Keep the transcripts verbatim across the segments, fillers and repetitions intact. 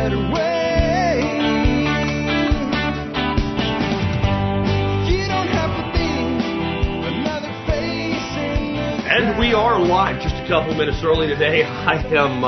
better way. You don't have to be another face in the And we are live just a couple minutes early today. I am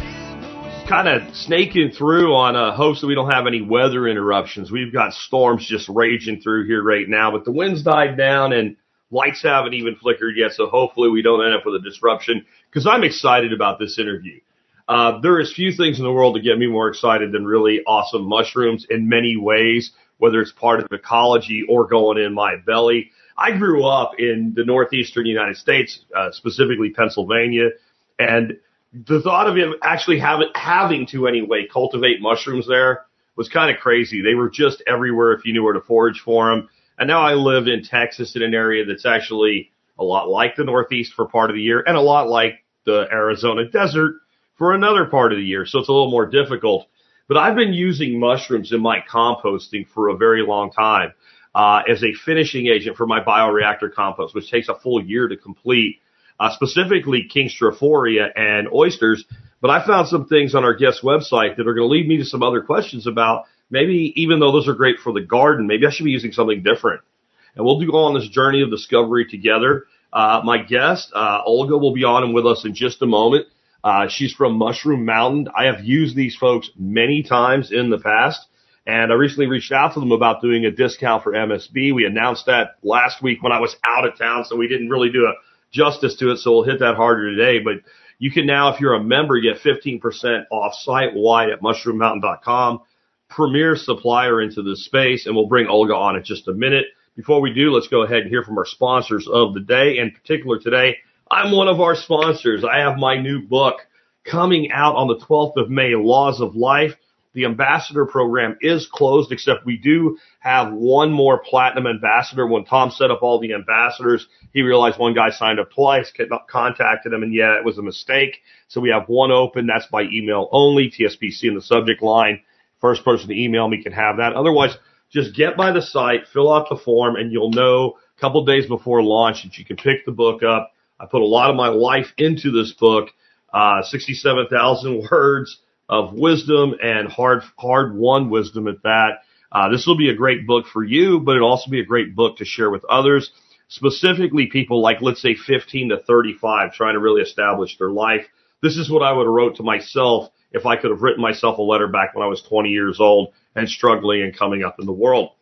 uh, kind of snaking through on uh, hopes that we don't have any weather interruptions. We've got storms just raging through here right now, but the wind's died down and lights haven't even flickered yet, so hopefully we don't end up with a disruption, because I'm excited about this interview. Uh, there is few things in the world that get me more excited than really awesome mushrooms in many ways, whether it's part of ecology or going in my belly. I grew up in the northeastern United States, uh, specifically Pennsylvania, and the thought of it actually have, having to anyway cultivate mushrooms there was kind of crazy. They were just everywhere if you knew where to forage for them. And now I live in Texas in an area that's actually a lot like the Northeast for part of the year and a lot like the Arizona desert for another part of the year. So it's a little more difficult. But I've been using mushrooms in my composting for a very long time uh, as a finishing agent for my bioreactor compost, which takes a full year to complete, uh, specifically King Strophoria and oysters. But I found some things on our guest website that are going to lead me to some other questions about maybe, even though those are great for the garden, maybe I should be using something different. And we'll go on this journey of discovery together. Uh, my guest, uh, Olga, will be on and with us in just a moment. Uh, she's from Mushroom Mountain. I have used these folks many times in the past, and I recently reached out to them about doing a discount for M S B. We announced that last week when I was out of town, so we didn't really do a justice to it, so we'll hit that harder today. But you can now, if you're a member, get fifteen percent off site-wide at mushroom mountain dot com. Premier supplier into this space, and we'll bring Olga on in just a minute. Before we do, let's go ahead and hear from our sponsors of the day. In particular today, I'm one of our sponsors. I have my new book coming out on the twelfth of May, Laws of Life. The ambassador program is closed, except we do have one more platinum ambassador. When Tom set up all the ambassadors, he realized one guy signed up twice, contacted him, and yeah, it was a mistake. So we have one open. That's by email only, T S P C in the subject line. First person to email me can have that. Otherwise, just get by the site, fill out the form, and you'll know a couple days before launch that you can pick the book up. I put a lot of my life into this book, uh, sixty-seven thousand words of wisdom and hard, hard-won wisdom at that. Uh, this will be a great book for you, but it'll also be a great book to share with others, specifically people like, let's say, fifteen to thirty-five, trying to really establish their life. This is what I would have wrote to myself if I could have written myself a letter back when I was twenty years old and struggling and coming up in the world.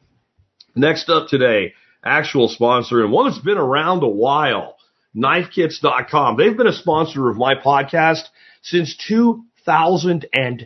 Next up today, actual sponsor, and one that's been around a while, knife kits dot com. They've been a sponsor of my podcast since two thousand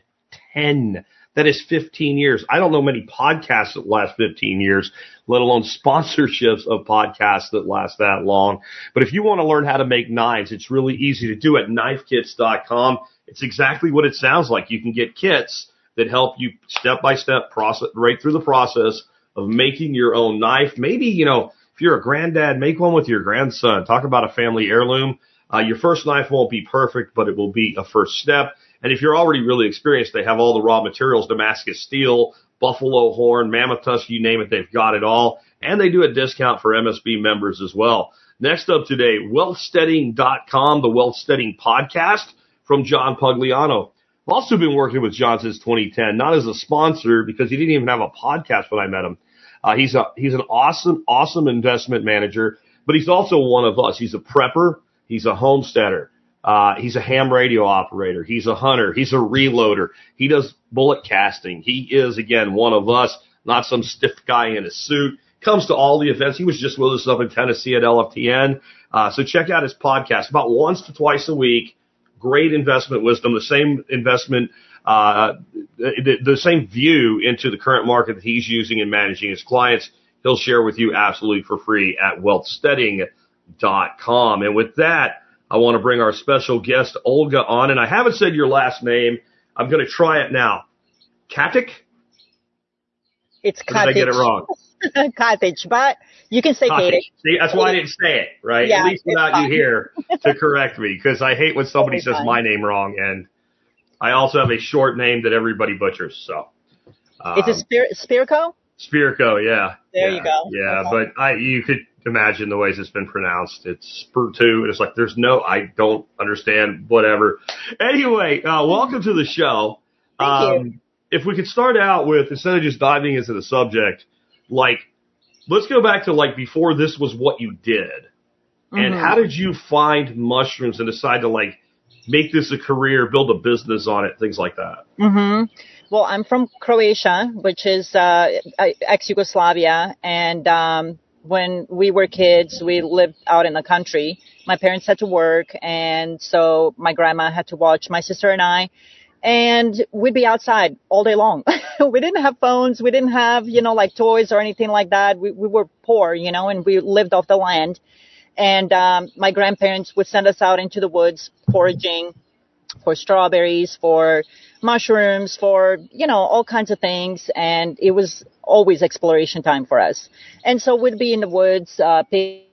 ten. That is fifteen years. I don't know many podcasts that last fifteen years, let alone sponsorships of podcasts that last that long. But if you want to learn how to make knives, it's really easy to do at knife kits dot com. It's exactly what it sounds like. You can get kits that help you step-by-step process, right through the process of making your own knife. Maybe, you know, if you're a granddad, make one with your grandson. Talk about a family heirloom. Uh, your first knife won't be perfect, but it will be a first step. And if you're already really experienced, they have all the raw materials, Damascus steel, buffalo horn, mammoth tusk, you name it, they've got it all. And they do a discount for M S B members as well. Next up today, wealth steading dot com, the Wealth Steading podcast from John Pugliano. I've also been working with John since twenty ten, not as a sponsor because he didn't even have a podcast when I met him. Uh, he's a, he's an awesome, awesome investment manager, but he's also one of us. He's a prepper. He's a homesteader. Uh, he's a ham radio operator. He's a hunter. He's a reloader. He does bullet casting. He is, again, one of us, not some stiff guy in a suit. Comes to all the events. He was just with us up in Tennessee at L F T N. Uh, so check out his podcast about once to twice a week. Great investment wisdom, the same investment, uh, the, the same view into the current market that he's using in managing his clients. He'll share with you absolutely for free at wealth steading dot com. And with that, I want to bring our special guest, Olga, on. And I haven't said your last name. I'm going to try it now. Katic? It's Or did I get it wrong? Cottage, but you can say Katic. See, that's why I didn't say it, right? Yeah, At least without fine. you here to correct me, because I hate when somebody Totally says fine. my name wrong, and I also have a short name that everybody butchers. So, um, Is it Spir- Spirko? Spirko, yeah. There yeah, you go. Yeah, Okay. but I you could imagine the ways it's been pronounced. It's Spirtu, and it's like there's no, I don't understand, whatever. Anyway, uh, welcome to the show. Thank um, you. if we could start out with, instead of just diving into the subject, like, let's go back to, like, before this was what you did. And Mm-hmm. how did you find mushrooms and decide to, like, make this a career, build a business on it, things like that? Mm-hmm. Well, I'm from Croatia, which is uh, ex-Yugoslavia, and um, when we were kids, we lived out in the country. My parents had to work, and so my grandma had to watch my sister and I, and we'd be outside all day long. We didn't have phones, we didn't have, you know, like toys or anything like that. We, we were poor, you know, and we lived off the land. And um, my grandparents would send us out into the woods foraging for strawberries, for mushrooms, for, you know, all kinds of things. And it was always exploration time for us. And so we'd be in the woods uh,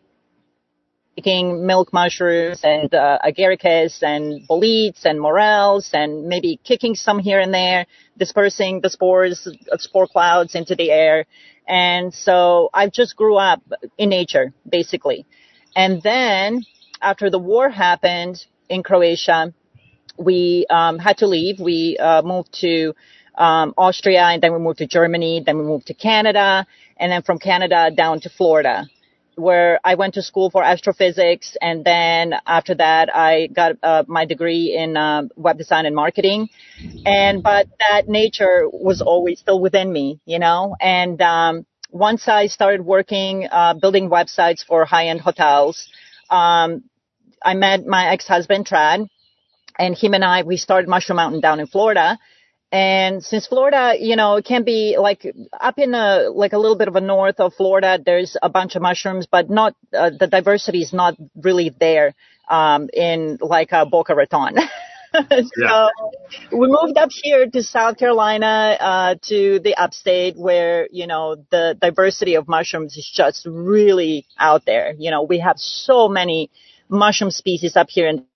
picking milk mushrooms and uh, agaricus and boletes and morels and maybe kicking some here and there, dispersing the spores, uh, spore clouds into the air. And so I just grew up in nature, basically. And then after the war happened in Croatia, we um, had to leave. We uh, moved to um, Austria, and then we moved to Germany, then we moved to Canada, and then from Canada down to Florida, where I went to school for astrophysics. And then after that, I got uh, my degree in uh, web design and marketing. And but that nature was always still within me, you know, and um, once I started working, uh, building websites for high-end hotels, um, I met my ex-husband, Trad, and him and I, we started Mushroom Mountain down in Florida. And since Florida, you know, it can be like up in a, like a little bit of a north of Florida, there's a bunch of mushrooms, but not, uh, the diversity is not really there, um, in like uh, Boca Raton. So Yeah. we moved up here to South Carolina, uh, to the upstate where, you know, the diversity of mushrooms is just really out there. You know, we have so many mushroom species up here in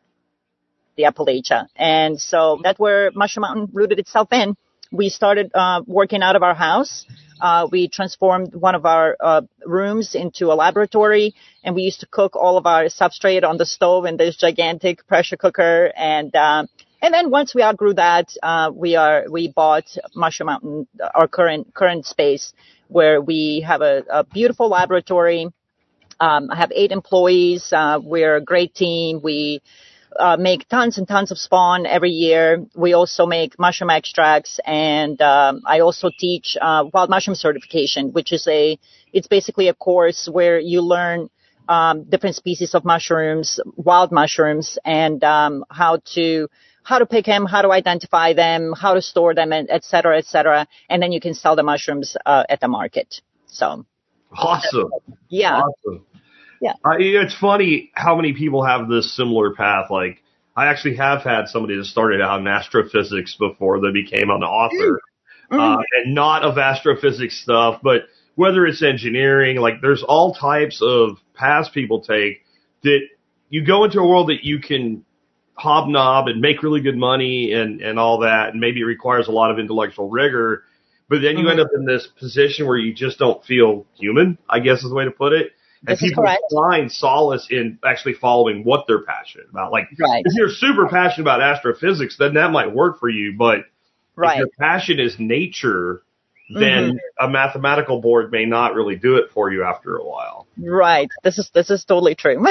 the Appalachia. And so that's where Mushroom Mountain rooted itself in. We started, uh, working out of our house. Uh, we transformed one of our uh, rooms into a laboratory, and we used to cook all of our substrate on the stove in this gigantic pressure cooker. And um, and then once we outgrew that, uh, we are we bought Mushroom Mountain, our current current space, where we have a, a beautiful laboratory. Um, I have eight employees. Uh, we're a great team. We Uh, make tons and tons of spawn every year. We also make mushroom extracts, and um, I also teach uh, wild mushroom certification, which is a, it's basically a course where you learn um, different species of mushrooms, wild mushrooms, and um, how to how to pick them, how to identify them, how to store them, and et cetera, et cetera. And then you can sell the mushrooms uh, at the market. So, Awesome. yeah. Awesome. Yeah. Uh, it's funny how many people have this similar path. Like, I actually have had somebody that started out in astrophysics before they became an author, Mm-hmm. uh, and not of astrophysics stuff, but whether it's engineering, like there's all types of paths people take that you go into a world that you can hobnob and make really good money and, and all that, and maybe it requires a lot of intellectual rigor, but then you Mm-hmm. end up in this position where you just don't feel human, I guess is the way to put it. And This is people correct. find solace in actually following what they're passionate about. Like, Right. if you're super passionate about astrophysics, then that might work for you. But Right. if your passion is nature, then a mathematical board may not really do it for you after a while. Right. This is this is totally true.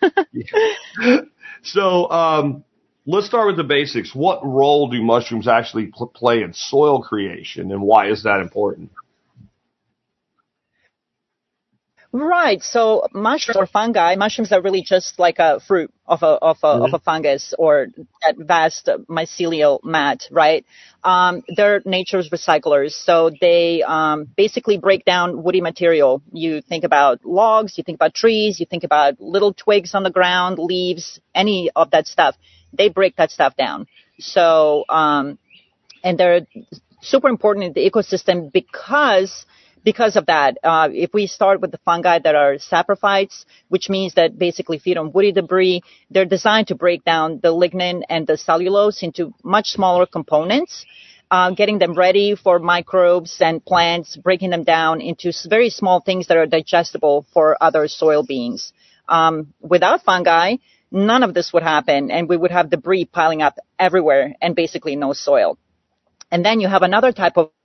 So um, let's start with the basics. What role do mushrooms actually pl- play in soil creation, and why is that important? Right. So mushrooms or fungi, mushrooms are really just like a fruit of a of a of a fungus or that vast mycelial mat, right? Um, they're nature's recyclers, so they um, basically break down woody material. You think about logs, you think about trees, you think about little twigs on the ground, leaves, any of that stuff. They break that stuff down. So um, and they're super important in the ecosystem because. Because of that, uh, if we start with the fungi that are saprophytes, which means that basically feed on woody debris, they're designed to break down the lignin and the cellulose into much smaller components, uh, getting them ready for microbes and plants, breaking them down into very small things that are digestible for other soil beings. Um, without fungi, none of this would happen, and we would have debris piling up everywhere and basically no soil. And then you have another type of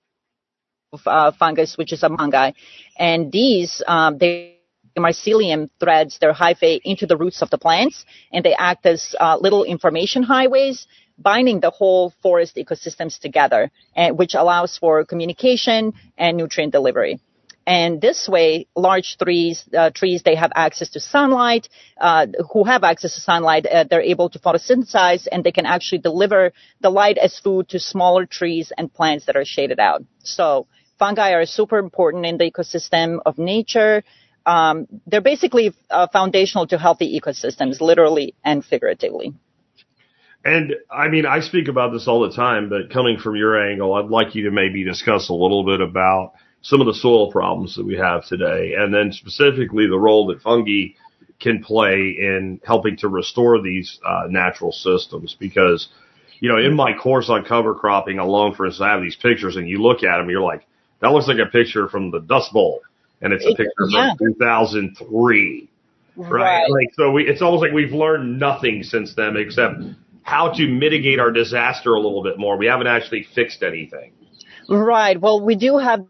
uh, fungus, which is a fungi. And these, um, they mycelium threads their hyphae into the roots of the plants, and they act as uh, little information highways, binding the whole forest ecosystems together, and, which allows for communication and nutrient delivery. And this way, large trees, uh, trees, they have access to sunlight, uh, who have access to sunlight, uh, they're able to photosynthesize, and they can actually deliver the light as food to smaller trees and plants that are shaded out. So fungi are super important in the ecosystem of nature. Um, they're basically uh, foundational to healthy ecosystems, literally and figuratively. And I mean, I speak about this all the time, but coming from your angle, I'd like you to maybe discuss a little bit about some of the soil problems that we have today, and then specifically the role that fungi can play in helping to restore these uh, natural systems. Because, you know, in my course on cover cropping alone, for instance, I have these pictures, and you look at them, you're like, that looks like a picture from the Dust Bowl, and it's a picture yeah. from two thousand three, right? Right. Like, so we, it's almost like we've learned nothing since then except how to mitigate our disaster a little bit more. We haven't actually fixed anything. Right. Well, we do have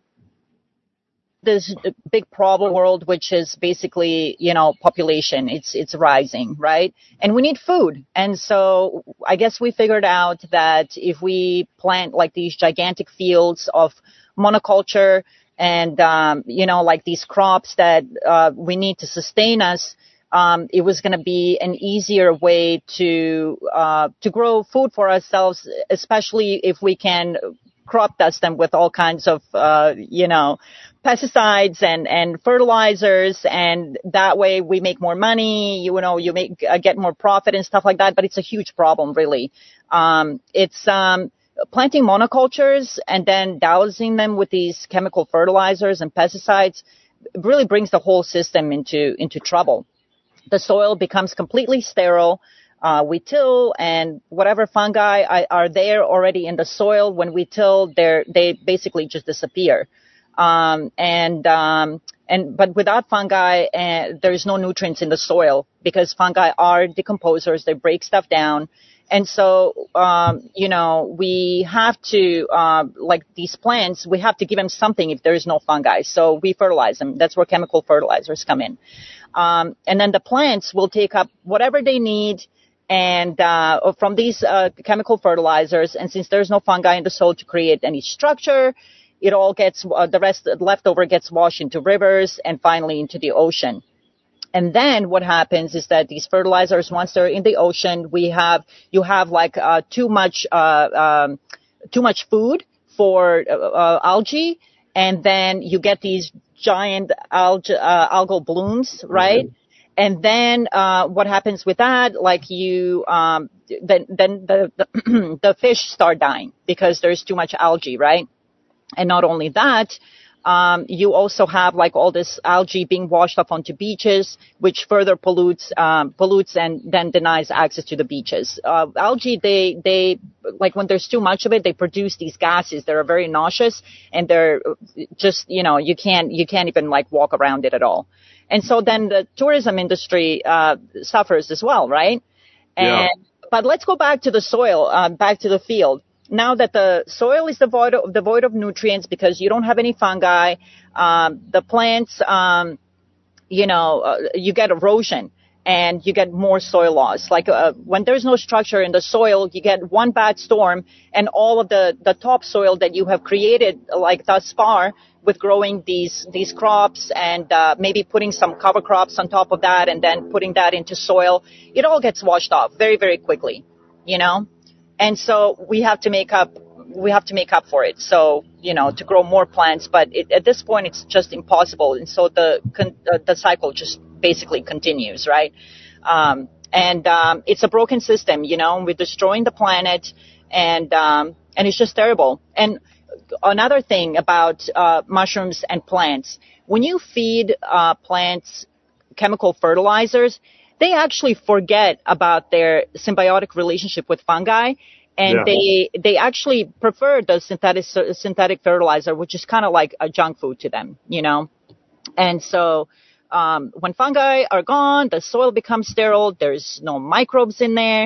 this big problem world, which is basically, you know, population. It's, it's rising, right? And we need food. And so I guess we figured out that if we plant like these gigantic fields of monoculture and, um, you know, like these crops that, uh, we need to sustain us, um, it was going to be an easier way to, uh, to grow food for ourselves, especially if we can crop dust them with all kinds of, uh, you know, pesticides and, and fertilizers. And that way we make more money, you know, you make, uh, get more profit and stuff like that. But it's a huge problem, really. Um, it's, um, planting monocultures and then dousing them with these chemical fertilizers and pesticides really brings the whole system into, into trouble. The soil becomes completely sterile. Uh, we till, and whatever fungi are, are there already in the soil, when we till, they're, they basically just disappear. Um, and, um, and, but without fungi, uh, there's no nutrients in the soil because fungi are decomposers. They break stuff down. And so, um, you know, we have to, uh, like these plants, we have to give them something if there is no fungi. So we fertilize them. That's where chemical fertilizers come in. Um, and then the plants will take up whatever they need and, uh, from these, uh, chemical fertilizers. And since there's no fungi in the soil to create any structure, it all gets, uh, the rest, the leftover gets washed into rivers and finally into the ocean. And then what happens is that these fertilizers, once they're in the ocean, we have, you have like, uh, too much, uh, um, too much food for, uh, uh, algae. And then you get these giant alg- uh, algal blooms, right? Mm-hmm. And then, uh, what happens with that? Like you, um, then, then the, the, the fish start dying because there's too much algae, right? And not only that, um, you also have like all this algae being washed up onto beaches, which further pollutes, um, pollutes and then denies access to the beaches. Uh, algae, they, they, like when there's too much of it, they produce these gases that are very nauseous and they're just, you know, you can't, you can't even like walk around it at all. And so then the tourism industry, uh, suffers as well, right? And, yeah. But let's go back to the soil, uh, back to the field. Now that the soil is devoid of, devoid of nutrients because you don't have any fungi, um, the plants, um, you know, uh, you get erosion and you get more soil loss. Like uh, when there's no structure in the soil, you get one bad storm and all of the, the topsoil that you have created like thus far with growing these, these crops and uh, maybe putting some cover crops on top of that and then putting that into soil, it all gets washed off very, very quickly, you know? And so we have to make up, we have to make up for it. So, you know, to grow more plants, but it, at this point it's just impossible. And so the, uh, the cycle just basically continues, right? Um, and, um, it's a broken system, you know, we're destroying the planet and, um, and it's just terrible. And another thing about, uh, mushrooms and plants, when you feed, uh, plants chemical fertilizers, they actually forget about their symbiotic relationship with fungi, and yeah. they they actually prefer the synthetic synthetic fertilizer, which is kind of like a junk food to them, you know. And so um, when fungi are gone, the soil becomes sterile. There's no microbes in there.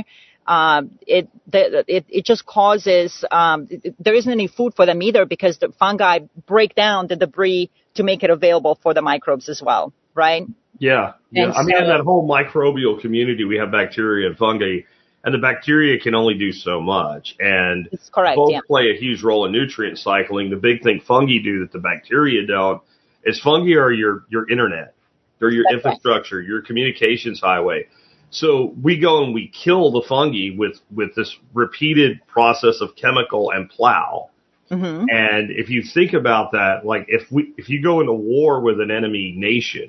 um, it, the, it it just causes um, there isn't any food for them either because the fungi break down the debris to make it available for the microbes as well, right? Yeah, yeah. And I mean, so- in that whole microbial community, we have bacteria and fungi, and the bacteria can only do so much. And It's correct, both yeah. play a huge role in nutrient cycling. The big thing fungi do that the bacteria don't is fungi are your, your internet. They're your That's right. infrastructure, your communications highway. So we go and we kill the fungi with, with this repeated process of chemical and plow. Mhm. And if you think about that, like if we, if you go into war with an enemy nation,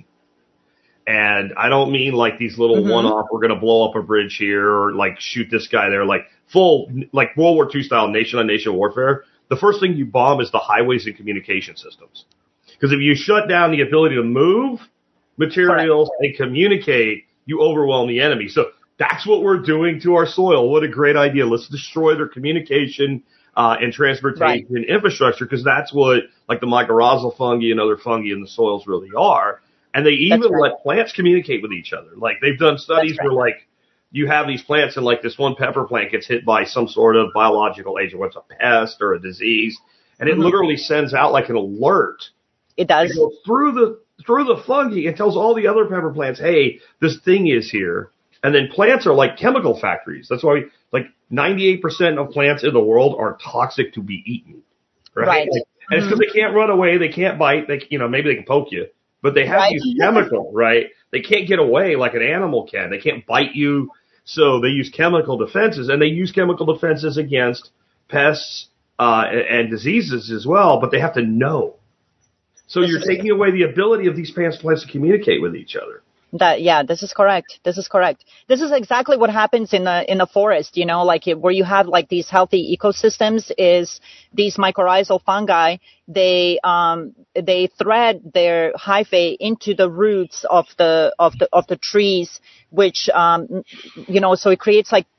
and I don't mean like these little Mhm. one-off, we're going to blow up a bridge here or like shoot this guy there, like full, like World War Two style nation on nation warfare. The first thing you bomb is the highways and communication systems. Because if you shut down the ability to move materials and communicate, you overwhelm the enemy. So that's what we're doing to our soil. What a great idea. Let's destroy their communication uh, and transportation Right. infrastructure, because that's what like the mycorrhizal fungi and other fungi in the soils really are. And they even That's right. let plants communicate with each other. Like they've done studies That's right. where like you have these plants and like this one pepper plant gets hit by some sort of biological agent, what's a pest or a disease, and it Mhm. literally sends out like an alert. It It does. goes through the through the fungi and tells all the other pepper plants, hey, this thing is here. And then plants are like chemical factories. That's why like ninety-eight percent of plants in the world are toxic to be eaten. Right. Right. Like, and it's because they can't run away, they can't bite, they you know, maybe they can poke you. But they have Right. to use chemical, right? They can't get away like an animal can. They can't bite you. So they use chemical defenses, and they use chemical defenses against pests uh, and, and diseases as well, but they have to know. So This you're is- taking away the ability of these plants plants to communicate with each other. That yeah, this is correct. This is correct. This is exactly what happens in the in the forest. You know, like it, where you have like these healthy ecosystems. Is these mycorrhizal fungi? They um they thread their hyphae into the roots of the of the of the trees, which um you know, so it creates like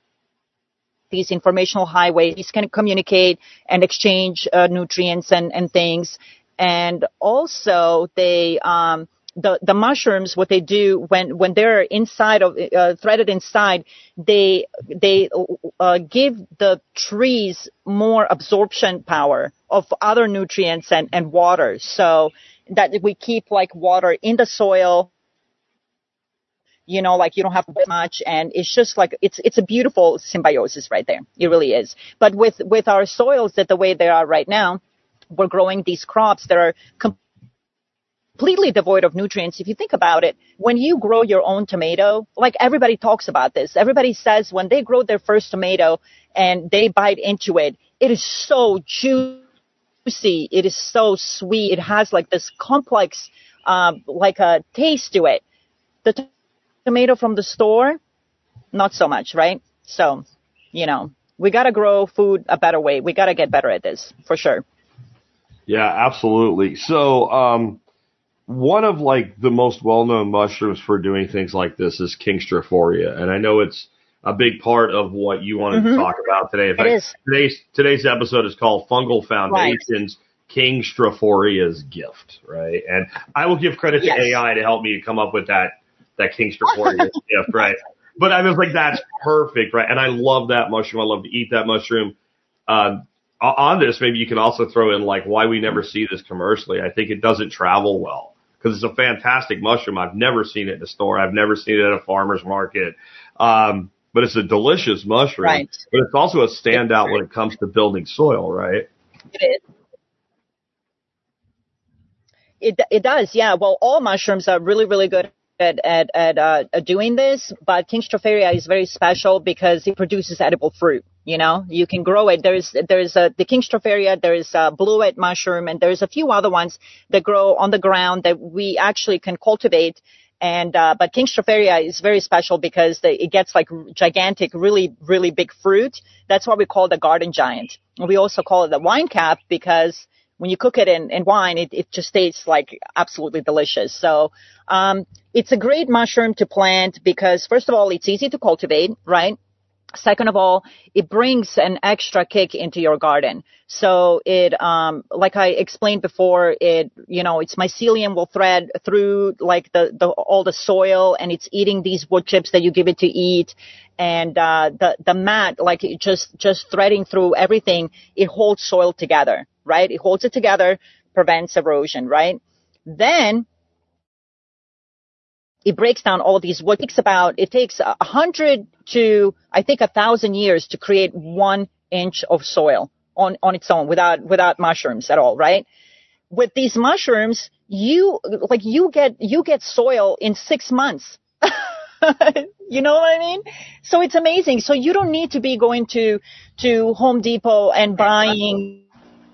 these informational highways. These can communicate and exchange uh, nutrients and and things. And also they um the the mushrooms, what they do when when they're inside of uh, threaded inside, they they uh, give the trees more absorption power of other nutrients and and water, so that we keep like water in the soil. You know, like you don't have to put much, and it's just like it's it's a beautiful symbiosis right there. It really is. But with with our soils that the way they are right now, we're growing these crops that are com- completely devoid of nutrients. If you think about it, when you grow your own tomato, like everybody talks about this, everybody says when they grow their first tomato and they bite into it, it is so juicy. It is so sweet. It has like this complex, um, like a taste to it. The t- tomato from the store, not so much, right? So, you know, we got to grow food a better way. We got to get better at this for sure. Yeah, absolutely. So, um, one of like the most well-known mushrooms for doing things like this is Kingstrophoria, and I know it's a big part of what you wanted Mhm. to talk about today. In It fact, is. today's today's episode is called Fungal Foundations, Kingstophoria's Gift, right? And I will give credit Yes. to A I to help me come up with that that Kingstophoria's gift, right? But I was like, that's perfect, right? And I love that mushroom. I love to eat that mushroom. Um, on this, maybe you can also throw in like why we never see this commercially. I think it doesn't travel well because it's a fantastic mushroom. I've never seen it in a store. I've never seen it at a farmer's market. Um, but it's a delicious mushroom. Right. But it's also a standout when it comes to building soil, right? It is. It it does, yeah. Well, all mushrooms are really, really good at at at uh, doing this, but Kingstrophoria is very special because it produces edible fruit. You know, you can grow it. There's there's a the Kingstrophoria, there's a bluet mushroom, and there's a few other ones that grow on the ground that we actually can cultivate. And uh, but Kingstrophoria is very special because they, it gets like gigantic, really, really big fruit. That's why we call it the garden giant. We also call it the wine cap because when you cook it in, in wine, it, it just tastes like absolutely delicious. So um, it's a great mushroom to plant because, first of all, it's easy to cultivate, right? Second of all, it brings an extra kick into your garden. So it, um, like I explained before, it, you know, its mycelium will thread through like the, the, all the soil, and it's eating these wood chips that you give it to eat. And, uh, the, the mat, like it just, just threading through everything, it holds soil together, right? It holds it together, prevents erosion, right? Then, it breaks down all of these wood. It takes about, it takes a hundred to, I think, a thousand years to create one inch of soil on, on its own without, without mushrooms at all, right? With these mushrooms, you, like, you get, you get soil in six months. You know what I mean? So it's amazing. So you don't need to be going to, to Home Depot and buying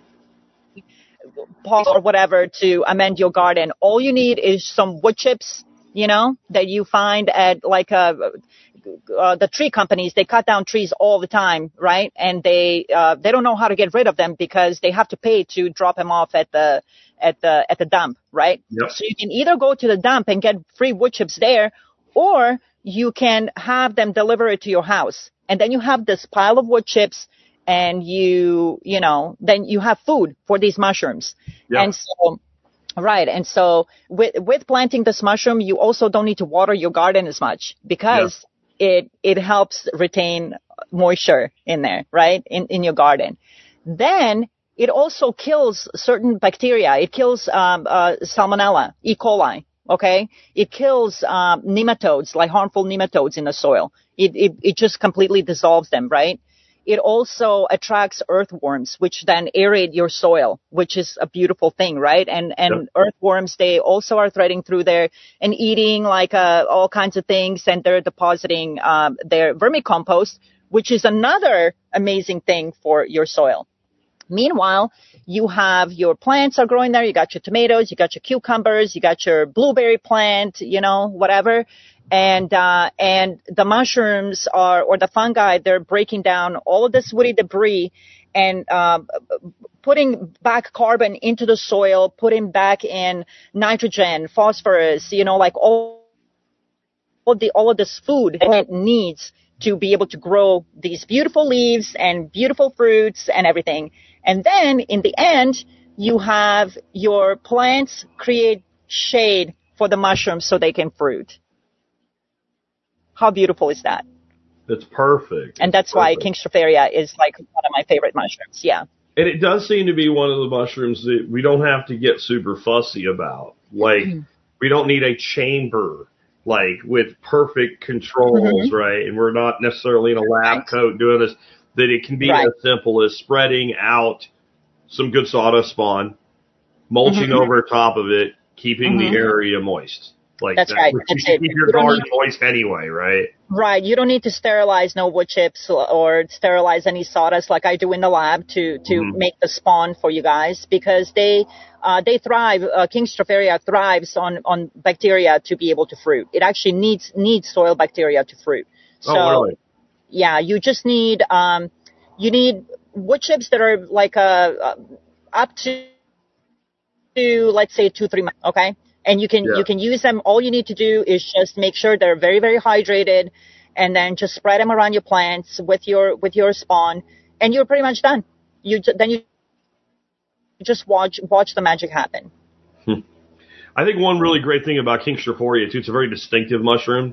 pots or whatever to amend your garden. All you need is some wood chips, you know, that you find at like uh, uh, the tree companies. They cut down trees all the time, right? And they uh, they don't know how to get rid of them because they have to pay to drop them off at the at the at the dump, right? Yep. So you can either go to the dump and get free wood chips there, or you can have them deliver it to your house, and then you have this pile of wood chips, and you you know then you have food for these mushrooms, Yep. and so. Right. And so with, with planting this mushroom, you also don't need to water your garden as much because yeah. it, it helps retain moisture in there, right? In, in your garden. Then it also kills certain bacteria. It kills, um, uh, Salmonella, E. coli. Okay. It kills, um, nematodes, like harmful nematodes in the soil. It, it, it just completely dissolves them, right? It also attracts earthworms, which then aerate your soil, which is a beautiful thing, right? And and yep. earthworms, they also are threading through there and eating like uh, all kinds of things, and they're depositing um, their vermicompost, which is another amazing thing for your soil. Meanwhile, you have your plants are growing there. You got your tomatoes, you got your cucumbers, you got your blueberry plant, you know, whatever. And, uh, and the mushrooms are, or the fungi, they're breaking down all of this woody debris and, um, putting back carbon into the soil, putting back in nitrogen, phosphorus, you know, like all, all the, all of this food that it needs to be able to grow these beautiful leaves and beautiful fruits and everything. And then in the end, you have your plants create shade for the mushrooms so they can fruit. How beautiful is that? That's perfect. And that's perfect. why King Stropharia is like one of my favorite mushrooms. Yeah. And it does seem to be one of the mushrooms that we don't have to get super fussy about. Like, mm-hmm. we don't need a chamber, like, with perfect controls, mm-hmm. right? And we're not necessarily in a lab right. coat doing this. That it can be right. as simple as spreading out some good sawdust spawn, mulching mm-hmm. over top of it, keeping mm-hmm. the area moist. Like That's that, right. You That's should it. keep your you garden moist anyway, right? Right. You don't need to sterilize no wood chips or sterilize any sawdust like I do in the lab to, to mm-hmm. make the spawn for you guys, because they, uh, they thrive, uh, King Stropharia thrives on, on bacteria to be able to fruit. It actually needs, needs soil bacteria to fruit. So, oh, really? Yeah, you just need, um, you need wood chips that are like, uh, uh up to, to, let's say two, three months. Okay. And you can, yeah. you can use them. All you need to do is just make sure they're very, very hydrated, and then just spread them around your plants with your, with your spawn, and you're pretty much done. You, then you just watch, watch the magic happen. Hmm. I think one really great thing about King Stropharia too, it's a very distinctive mushroom.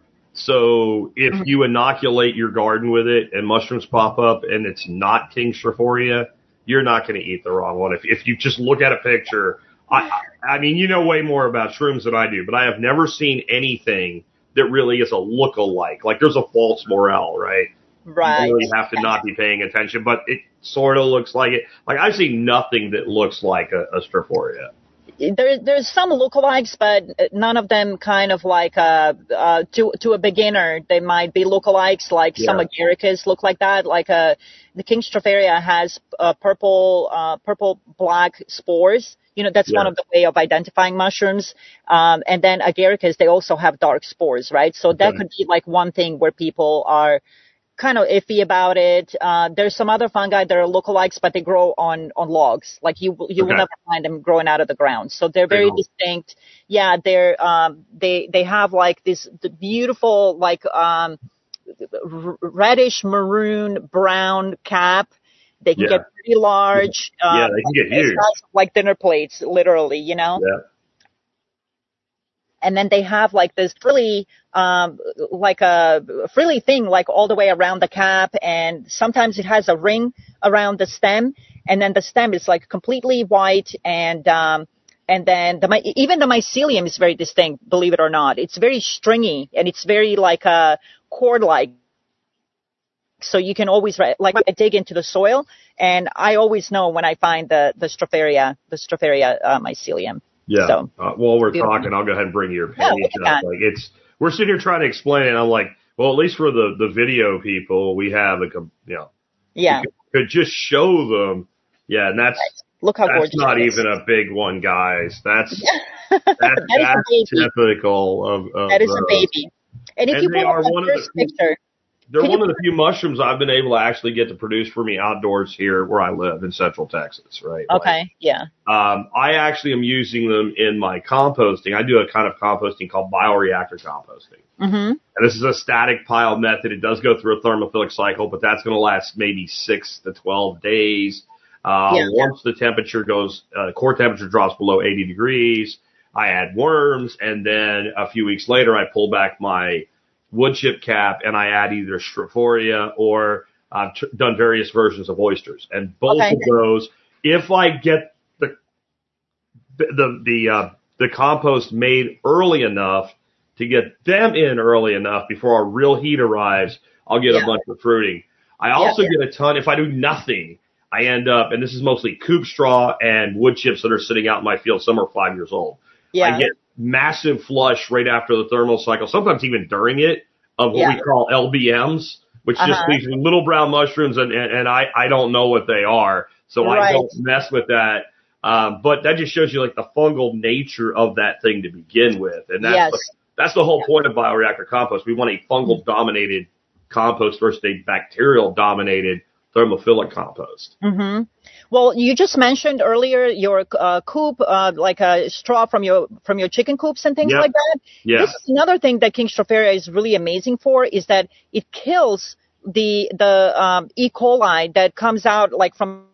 So if mm-hmm. you inoculate your garden with it and mushrooms pop up and it's not King Stropharia, you're not going to eat the wrong one. If, if you just look at a picture, I, I mean, you know way more about shrooms than I do, but I have never seen anything that really is a look-alike. Like, there's a false morel, right? Right. You really have to not be paying attention, but it sort of looks like it. Like, I've seen nothing that looks like a, a Stropharia. There, there's some lookalikes, but none of them kind of like, uh, uh, to, to a beginner, they might be lookalikes, like yeah. some agaricus look like that. Like, uh, the King Stropharia has, uh, purple, uh, purple black spores. You know, that's yeah. one of the way of identifying mushrooms. Um, and then agaricus, they also have dark spores, right? So that okay. could be like one thing where people are kind of iffy about it. Uh, there's some other fungi that are lookalikes, but they grow on, on logs. Like you, you okay. will never find them growing out of the ground. So they're very cool. distinct. Yeah, they're, um, they, they have like this the beautiful, like, um, r- reddish maroon brown cap. They can Yeah. get pretty large. Yeah, Um, they can get the huge. size of, like dinner plates, literally, you know. Yeah. And then they have like this frilly, um, like a frilly thing, like all the way around the cap. And sometimes it has a ring around the stem. And then the stem is like completely white. And, um, and then the, my- even the mycelium is very distinct, believe it or not. It's very stringy and it's very like a cord-like. So you can always, ri- like, I dig into the soil and I always know when I find the, the Stropharia, the Stropharia, uh, mycelium. Yeah. So, Uh, while we're beautiful. talking, I'll go ahead and bring your Yeah, page look at up. that. Like it's, we're sitting here trying to explain it. And I'm like, well, at least for the, the video people, we have a, com- you know, Yeah. we could, could just show them. Yeah. And that's, Look how that's gorgeous not that is. even a big one, guys. That's, that that's, is a that's baby. typical of, of That is a those. baby. And if And you they pull up are the one of the first few- picture, They're Can one you- of the few mushrooms I've been able to actually get to produce for me outdoors here where I live in Central Texas, right? Like, okay, yeah, Um, I actually am using them in my composting. I do a kind of composting called bioreactor composting. mm-hmm. And this is a static pile method. It does go through a thermophilic cycle, but that's going to last maybe six to twelve days. Uh, Yeah. Once the temperature goes, uh, core temperature drops below eighty degrees, I add worms, and then a few weeks later, I pull back my wood chip cap and I add either Stropharia or I've t- done various versions of oysters. And both Okay. of those, if I get the the the uh, the compost made early enough to get them in early enough before our real heat arrives, I'll get Yeah. a bunch of fruiting. I also get a ton if I do nothing. I end up, and this is mostly coop straw and wood chips that are sitting out in my field. Some are five years old. yeah, I get massive flush right after the thermal cycle, sometimes even during it, of what Yeah. we call L B Ms, which just Uh-huh. these little brown mushrooms, and, and, and I, I don't know what they are, so I Right. don't mess with that. Um, but that just shows you like the fungal nature of that thing to begin with, and that's Yes. the, that's the whole point of bioreactor compost. We want a fungal dominated compost versus a bacterial dominated thermophilic compost. Mm-hmm. Well, you just mentioned earlier your uh, coop, uh, like a straw from your from your chicken coops and things Yep. like that. Yeah. This is another thing that King Stropharia is really amazing for is that it kills the the um, E. coli that comes out like from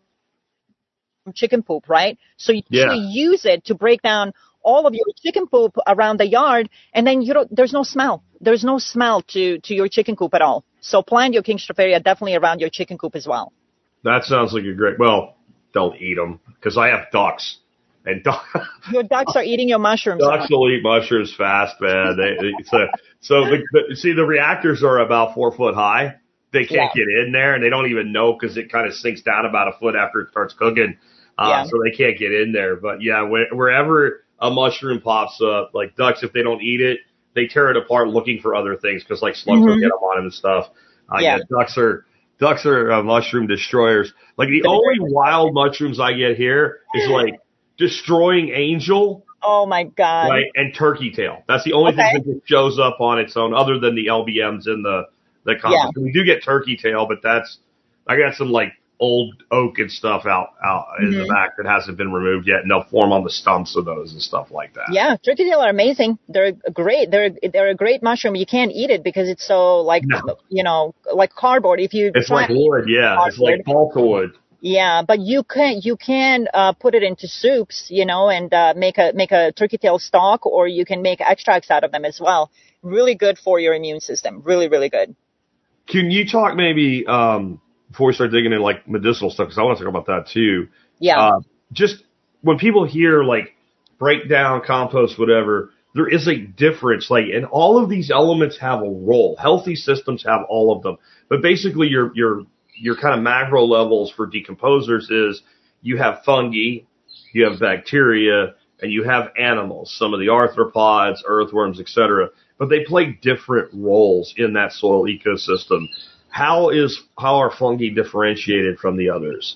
chicken poop, right? So you Yeah. actually use it to break down all of your chicken poop around the yard, and then you don't. There's no smell. There's no smell to to your chicken coop at all. So plant your King Stropharia definitely around your chicken coop as well. That sounds like a great. Well, don't eat them because I have ducks, and duck, Your ducks are eating your mushrooms. ducks will eat mushrooms fast, man. They, they, so so the, the, see the reactors are about four foot high. They can't Yeah. get in there, and they don't even know because it kind of sinks down about a foot after it starts cooking. Uh, Yeah. So they can't get in there. But yeah, wh- wherever a mushroom pops up, like ducks, if they don't eat it, they tear it apart looking for other things because like slugs will Mhm. get them on them and stuff. Uh, Yeah. yeah, ducks are ducks are uh, mushroom destroyers. Like the They're only very- wild mushrooms I get here is like destroying angel, Oh my God. right, and turkey tail. That's the only Okay. thing that just shows up on its own, other than the L B Ms and the the compost. We do get turkey tail, but that's I got some like old oak and stuff out out in the Mhm. back that hasn't been removed yet, and they'll form on the stumps of those and stuff like that. Yeah, turkey tail are amazing. They're great. They're they're a great mushroom. You can't eat it because it's so like No. you know like cardboard. If you It's try, like wood, yeah. It's like balsa wood. yeah, but you can you can uh, put it into soups, you know, and uh, make a make a turkey tail stock, or you can make extracts out of them as well. Really good for your immune system. Really, really good. Can you talk maybe um, before we start digging in like medicinal stuff? Because I want to talk about that too. Yeah. Uh, just when people hear like breakdown, compost, whatever, there is a difference. Like, and all of these elements have a role. Healthy systems have all of them, but basically, your your your kind of macro levels for decomposers is you have fungi, you have bacteria, and you have animals. Some of the arthropods, earthworms, et cetera. But they play different roles in that soil ecosystem. How is how are fungi differentiated from the others?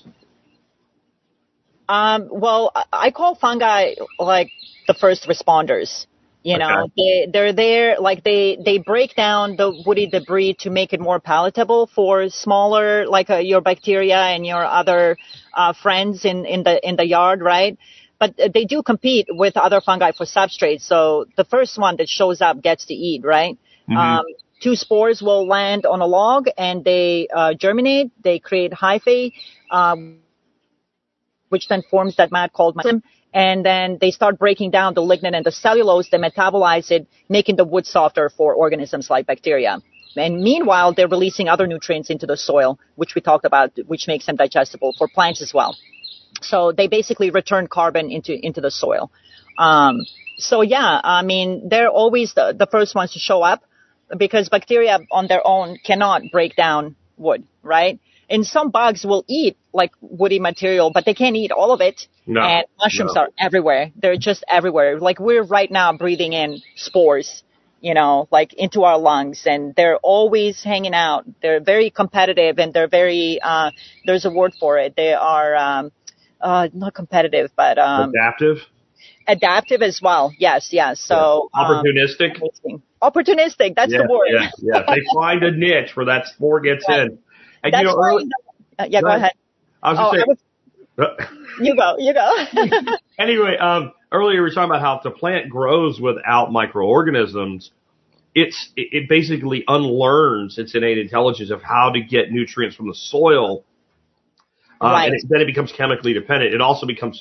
Um, well, I- I call fungi like the first responders. You know, Okay. they they're there like they they break down the woody debris to make it more palatable for smaller like uh, your bacteria and your other uh, friends in in the in the yard, right? But uh, they do compete with other fungi for substrate. So the first one that shows up gets to eat, right? Mhm. Um, two spores will land on a log and they uh, germinate. They create hyphae, um, which then forms that mat called mycelium. And then they start breaking down the lignin and the cellulose. They metabolize it, making the wood softer for organisms like bacteria. And meanwhile, they're releasing other nutrients into the soil, which we talked about, which makes them digestible for plants as well. So they basically return carbon into, into the soil. Um, so yeah, I mean, they're always the, the first ones to show up because bacteria on their own cannot break down wood, right? And some bugs will eat like woody material, but they can't eat all of it. No, and mushrooms no. are everywhere. They're just everywhere. Like we're right now breathing in spores, you know, like into our lungs, and they're always hanging out. They're very competitive and they're very, uh, there's a word for it. They are, um, uh, not competitive, but, um, adaptive. Adaptive as well. Yes. Yes. So, yeah. Opportunistic. Um, opportunistic. That's yeah, the word. Yeah. Yeah. They find a niche where that spore gets right. in. And That's you know, why, early, uh, yeah, go, go ahead. I was oh, just saying. Was, you go, you go. Anyway, um, earlier we were talking about how if the plant grows without microorganisms, it's, it, it basically unlearns its innate intelligence of how to get nutrients from the soil. Uh, right. And it, then it becomes chemically dependent. It also becomes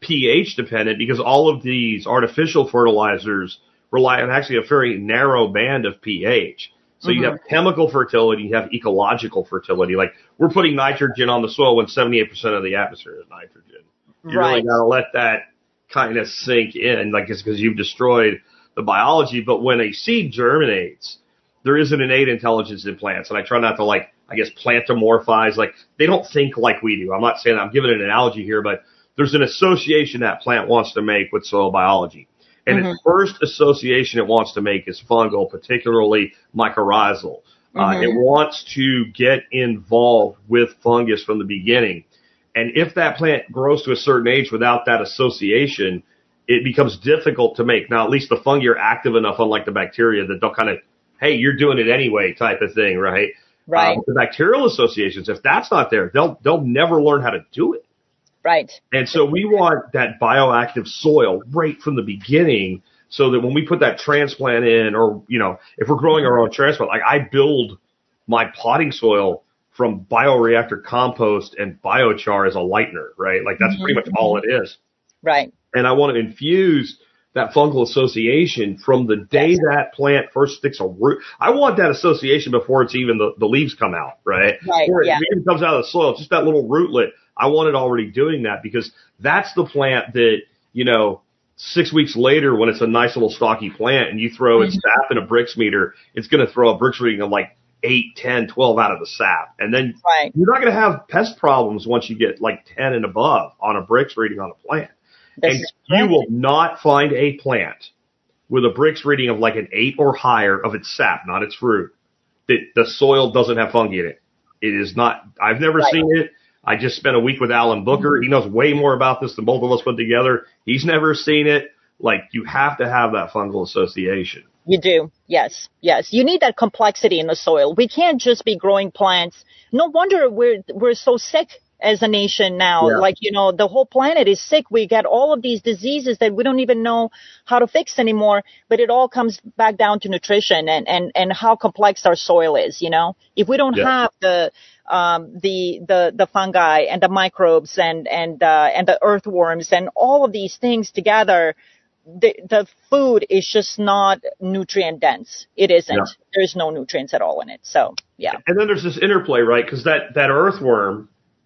pH dependent because all of these artificial fertilizers rely on actually a very narrow band of pH. So mm-hmm. you have chemical fertility, you have ecological fertility. Like we're putting nitrogen on the soil when seventy-eight percent of the atmosphere is nitrogen. You right. really got to let that kind of sink in, like it's because you've destroyed the biology. But when a seed germinates, there is an innate intelligence in plants. And I try not to like, I guess, plantomorphize. Like they don't think like we do. I'm not saying I'm giving an analogy here, but there's an association that plant wants to make with soil biology. And mm-hmm. its first association it wants to make is fungal, particularly mycorrhizal. Mm-hmm. Uh, it wants to get involved with fungus from the beginning. And if that plant grows to a certain age without that association, it becomes difficult to make. Now, at least the fungi are active enough, unlike the bacteria, that they'll kind of, hey, you're doing it anyway type of thing, right? Right. Um, the bacterial associations, if that's not there, they'll they'll never learn how to do it. Right. And so we want that bioactive soil right from the beginning so that when we put that transplant in, or, you know, if we're growing our own transplant, like I build my potting soil from bioreactor compost and biochar as a lightener, right? Like that's mm-hmm. pretty much all it is. Right. And I want to infuse that fungal association from the day yes. that plant first sticks a root. I want that association before it's even the, the leaves come out, right? Right. Before yeah. it even comes out of the soil, just that little rootlet. I want it already doing that because that's the plant that, you know, six weeks later when it's a nice little stocky plant and you throw mm-hmm. its sap in a Brix meter, it's going to throw a Brix reading of like eight, ten, twelve out of the sap. And then right. you're not going to have pest problems once you get like ten and above on a Brix reading on a plant. That's and you right. will not find a plant with a Brix reading of like an eight or higher of its sap, not its fruit, that the soil doesn't have fungi in it. It is not, I've never right. seen it. I just spent a week with Alan Booker. Mm-hmm. He knows way more about this than both of us put together. He's never seen it. Like, you have to have that fungal association. You do. Yes. Yes. You need that complexity in the soil. We can't just be growing plants. No wonder we're, we're so sick as a nation now. Yeah. Like, you know, the whole planet is sick. We get all of these diseases that we don't even know how to fix anymore, but it all comes back down to nutrition and, and, and how complex our soil is, you know? If we don't yeah. have the, um, the, the, the fungi and the microbes and, and, uh, and the earthworms and all of these things together, the, the food is just not nutrient dense. It isn't. Yeah. There's no nutrients at all in it. So, yeah. And then there's this interplay, right? Because that, that earthworm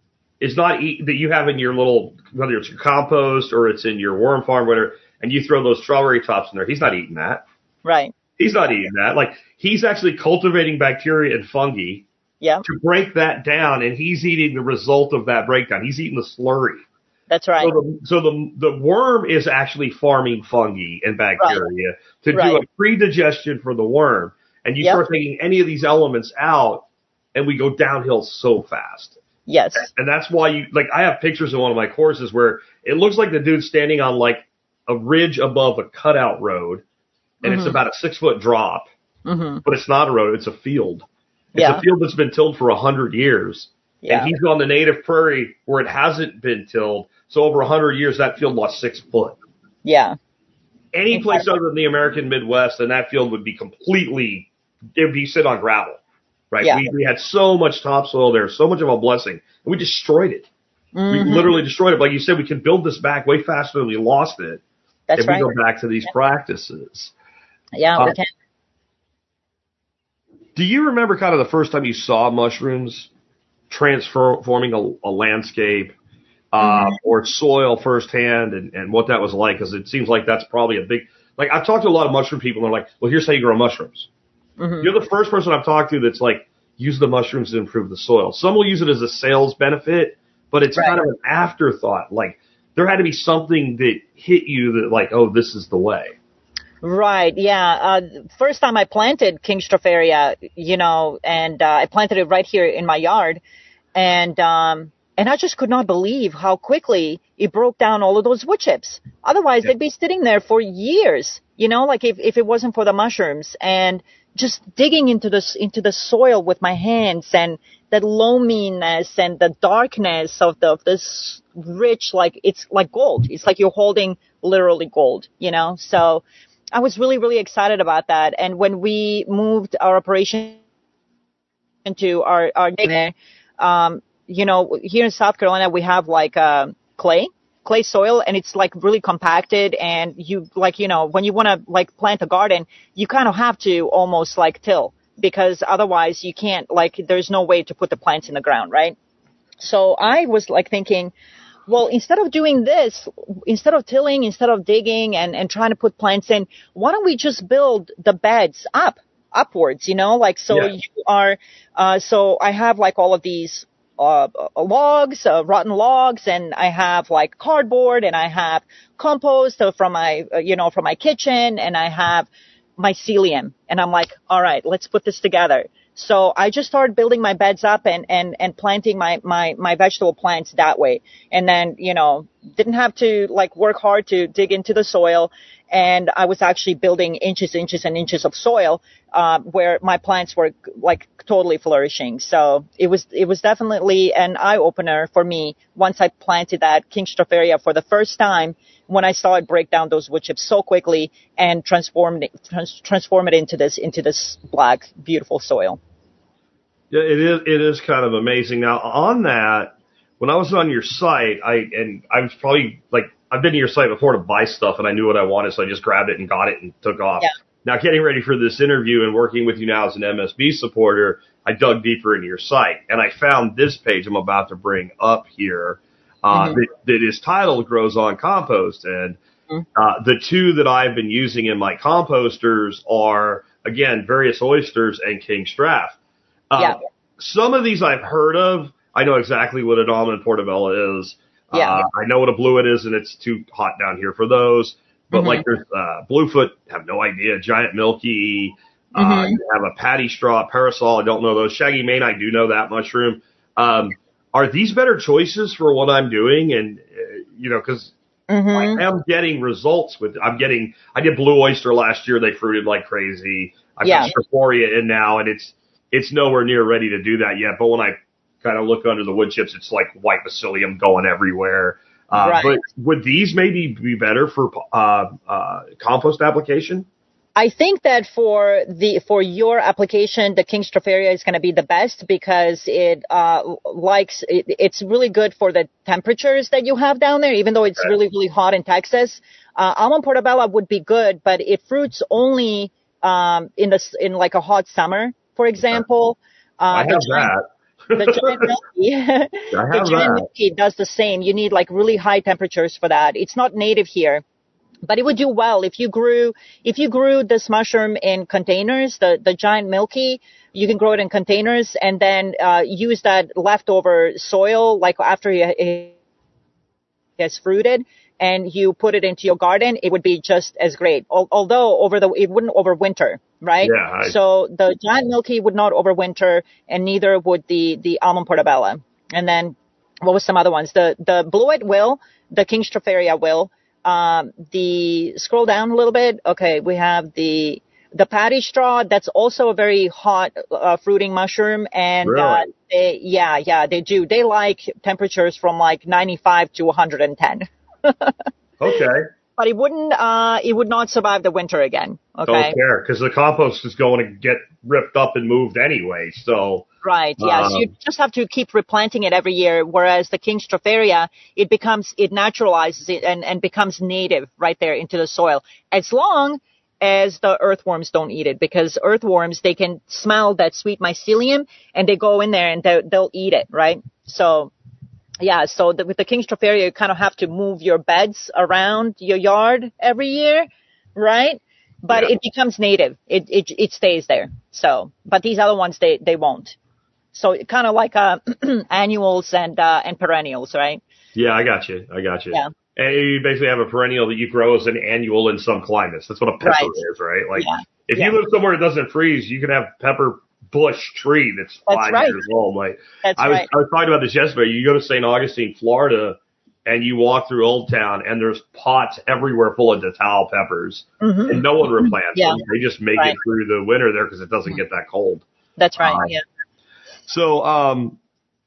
is not eat, that you have in your little, whether it's your compost or it's in your worm farm, whatever, and you throw those strawberry tops in there. He's not eating that. Right. He's not eating that. Like, he's actually cultivating bacteria and fungi yeah. to break that down, and he's eating the result of that breakdown. He's eating the slurry. That's right. So the, so the, the worm is actually farming fungi and bacteria right. to right. do a pre-digestion for the worm. And you yep. start taking any of these elements out, and we go downhill so fast. Yes. And that's why you, like, I have pictures in one of my courses where it looks like the dude's standing on like a ridge above a cutout road, and mm-hmm. it's about a six foot drop, mm-hmm. but it's not a road, it's a field. It's yeah. a field that's been tilled for a hundred years. Yeah. And he's on the native prairie where it hasn't been tilled. So over a hundred years, that field lost six foot. Yeah. Any place other than the American Midwest, and that field would be completely it would be sit on gravel, right? Yeah. We, we had so much topsoil there, so much of a blessing, and we destroyed it. Mm-hmm. We literally destroyed it. Like you said, we could build this back way faster than we lost it. That's if right. we go back to these yeah. practices. Yeah, uh, we can. Do you remember kind of the first time you saw mushrooms transforming a, a landscape uh, mm-hmm. or soil firsthand, and, and what that was like? Because it seems like that's probably a big, like I've talked to a lot of mushroom people, and they're like, well, here's how you grow mushrooms. Mm-hmm. You're the first person I've talked to that's like, use the mushrooms to improve the soil. Some will use it as a sales benefit, but it's right. kind of an afterthought. Like there had to be something that hit you that like, oh, this is the way. Right. Yeah. Uh, first time I planted King Stropharia, you know, and uh, I planted it right here in my yard, and um, and I just could not believe how quickly it broke down all of those wood chips. Otherwise, yeah. they'd be sitting there for years, you know, like if, if it wasn't for the mushrooms. And just digging into this into the soil with my hands, and that loaminess and the darkness of the of this rich, like it's like gold. It's like you're holding literally gold, you know. So I was really, really excited about that. And when we moved our operation into our, our day, um, you know, here in South Carolina, we have like, uh, clay, clay soil, and it's like really compacted. And you like, you know, when you want to like plant a garden, you kind of have to almost like till, because otherwise you can't, like, there's no way to put the plants in the ground, right? So I was like thinking, well, instead of doing this, instead of tilling, instead of digging and, and trying to put plants in, why don't we just build the beds up, upwards, you know, like, so yeah. you are, uh, so I have like all of these, uh, logs, uh, rotten logs, and I have like cardboard, and I have compost from my, uh, you know, from my kitchen, and I have mycelium, and I'm like, all right, let's put this together. So I just started building my beds up and, and, and planting my, my, my vegetable plants that way. And then, you know, didn't have to like work hard to dig into the soil. And I was actually building inches, inches and inches of soil, uh, where my plants were like totally flourishing. So it was, it was definitely an eye opener for me once I planted that King Stropharia for the first time, when I saw it break down those wood chips so quickly and transform it, trans, transform it into this, into this black, beautiful soil. Yeah, it is, it is kind of amazing. Now on that, when I was on your site, I, and I was probably like, I've been to your site before to buy stuff, and I knew what I wanted, so I just grabbed it and got it and took off. Yeah. Now getting ready for this interview and working with you now as an M S B supporter, I dug deeper into your site, and I found this page I'm about to bring up here. Uh, mm-hmm. that, that is titled Grows on Compost. And, uh, the two that I've been using in my composters are, again, Various Oysters and King Straff. Uh, yeah. Some of these I've heard of. I know exactly what an almond portobello is. Yeah. Uh, I know what a bluet is, and it's too hot down here for those. But mm-hmm. like there's, uh, bluefoot, have no idea. Giant milky, uh, mm-hmm. you have a paddy straw, parasol. I don't know those. Shaggy mane, I do know that mushroom. Um, Are these better choices for what I'm doing? And, uh, you know, because mm-hmm. I am getting results with, I'm getting, I did blue oyster last year. They fruited like crazy. I've yeah. got Stropharia in now, and it's, it's nowhere near ready to do that yet. But when I kind of look under the wood chips, it's like white mycelium going everywhere. Uh, right. But would these maybe be better for, uh, uh, compost application? I think that for the for your application, the King Stropharia is going to be the best, because it uh likes it, it's really good for the temperatures that you have down there, even though it's really really hot in Texas. Uh, almond portobello would be good, but it fruits only um in the in like a hot summer, for example. Uh, I have the giant, that. the giant milky, the giant milky does the same. You need like really high temperatures for that. It's not native here. But it would do well if you grew, if you grew this mushroom in containers, the, the giant milky, you can grow it in containers, and then, uh, use that leftover soil, like after it has fruited, and you put it into your garden, it would be just as great. Although over the, it wouldn't overwinter, right? Yeah. I, so the giant milky would not overwinter, and neither would the, the almond portobello. And then what was some other ones? The, the bluet will, the King Stropharia will. Um, the scroll down a little bit. Okay, we have the the paddy straw. That's also a very hot uh, fruiting mushroom, and really? uh, they, yeah, yeah, they do. They like temperatures from like ninety-five to one hundred ten. Okay. But it wouldn't. Uh, it would not survive the winter again. Okay. Don't care because the compost is going to get ripped up and moved anyway. So Right. Yeah. um, So you just have to keep replanting it every year. Whereas the King Stropharia, it becomes, it naturalizes it and, and becomes native right there into the soil. As long as the earthworms don't eat it, because earthworms, they can smell that sweet mycelium and they go in there and they'll, they'll eat it. Right. So yeah. So the, with the King Stropharia, you kind of have to move your beds around your yard every year. Right. But Yeah. it becomes native. It, it, it stays there. So, but these other ones, they, they won't. So kind of like uh, annuals and uh, and perennials, right? yeah, I got you. I got you. Yeah. And you basically have a perennial that you grow as an annual in some climates. That's what a pepper Right. is, right? Like Yeah. if Yeah. you live somewhere that doesn't freeze, you can have pepper bush tree that's That's five right. years old. Like That's I was right. I was talking about this yesterday. You go to Saint Augustine, Florida, and you walk through Old Town, and there's pots everywhere full of Natal peppers, Mm-hmm. and no one replants Yeah. them. They just make Right. it through the winter there because it doesn't get that cold. That's right. Uh, Yeah. So, um,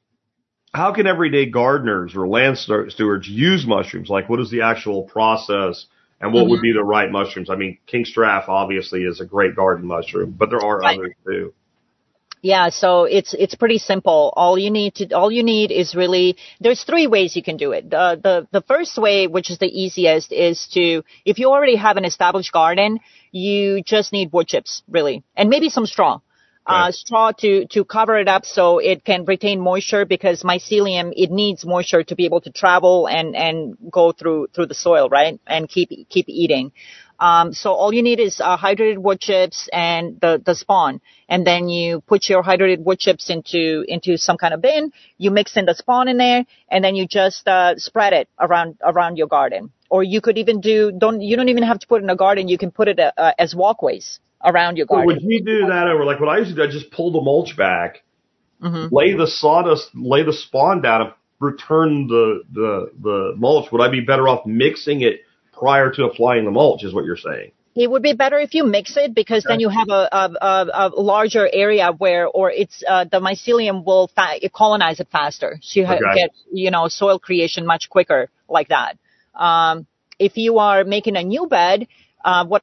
how can everyday gardeners or land stu- stewards use mushrooms? Like, what is the actual process, and what would be the right mushrooms? I mean, King Straff obviously is a great garden mushroom, but there are Right. others too. Yeah, so it's it's pretty simple. All you need to all you need is really there's three ways you can do it. The the the first way, which is the easiest, is to if you already have an established garden, you just need wood chips really, and maybe some straw. Uh, Okay. straw to, to cover it up so it can retain moisture because mycelium, it needs moisture to be able to travel and, and go through, through the soil, right? And keep, keep eating. Um, so all you need is uh, hydrated wood chips and the, the spawn. And then you put your hydrated wood chips into, into some kind of bin. You mix in the spawn in there and then you just, uh, spread it around, around your garden. Or you could even do, don't, you don't even have to put it in a garden. You can put it, uh, as walkways around your So garden. would you do that over, like what I used to do, I just pull the mulch back, Mm-hmm. lay the sawdust, lay the spawn down, and return the, the, the mulch. Would I be better off mixing it prior to applying the mulch is what you're saying? It would be better if you mix it because then you have a, a, a, a larger area where, or it's, uh, the mycelium will fa- colonize it faster. So you ha- Okay. get, you know, soil creation much quicker like that. Um, if you are making a new bed, uh, what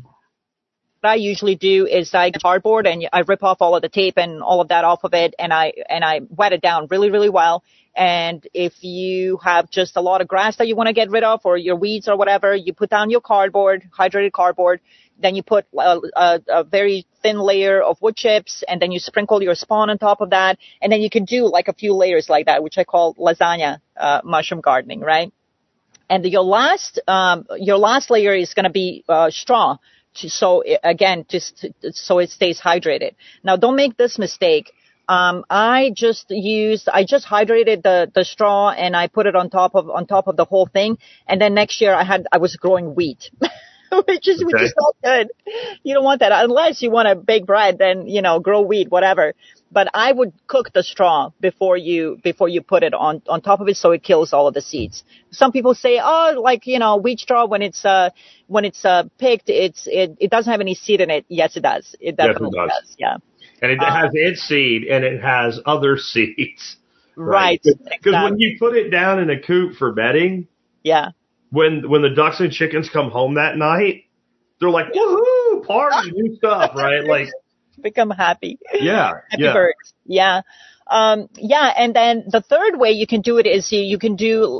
I usually do is I get cardboard and I rip off all of the tape and all of that off of it and I, and I wet it down really, really well. And if you have just a lot of grass that you want to get rid of or your weeds or whatever, you put down your cardboard, hydrated cardboard, then you put a, a, a very thin layer of wood chips and then you sprinkle your spawn on top of that. And then you can do like a few layers like that, which I call lasagna, uh, mushroom gardening, right? And your last, um, your last layer is going to be, uh, straw. To, so it, again, just to, so it stays hydrated. Now, don't make this mistake. Um, I just used, I just hydrated the, the straw and I put it on top of, on top of the whole thing. And then next year I had, I was growing wheat, which is, which Okay. is not good. You don't want that unless you want to bake bread, then, you know, grow wheat, whatever. But I would cook the straw before you, before you put it on, on top of it so it kills all of the seeds. Some people say, oh, like, you know, wheat straw when it's, uh, when it's, uh, picked, it's, it, it doesn't have any seed in it. Yes, it does. It definitely does. does. Yeah. And it Um, has its seed and it has other seeds. Right. Because Exactly. when you put it down in a coop for bedding, Yeah. when when the ducks and chickens come home that night, they're like, woohoo, party, new stuff, right? Like, Become happy. yeah, Happy yeah. birds. Yeah. Um, yeah. And then the third way you can do it is you, you can do,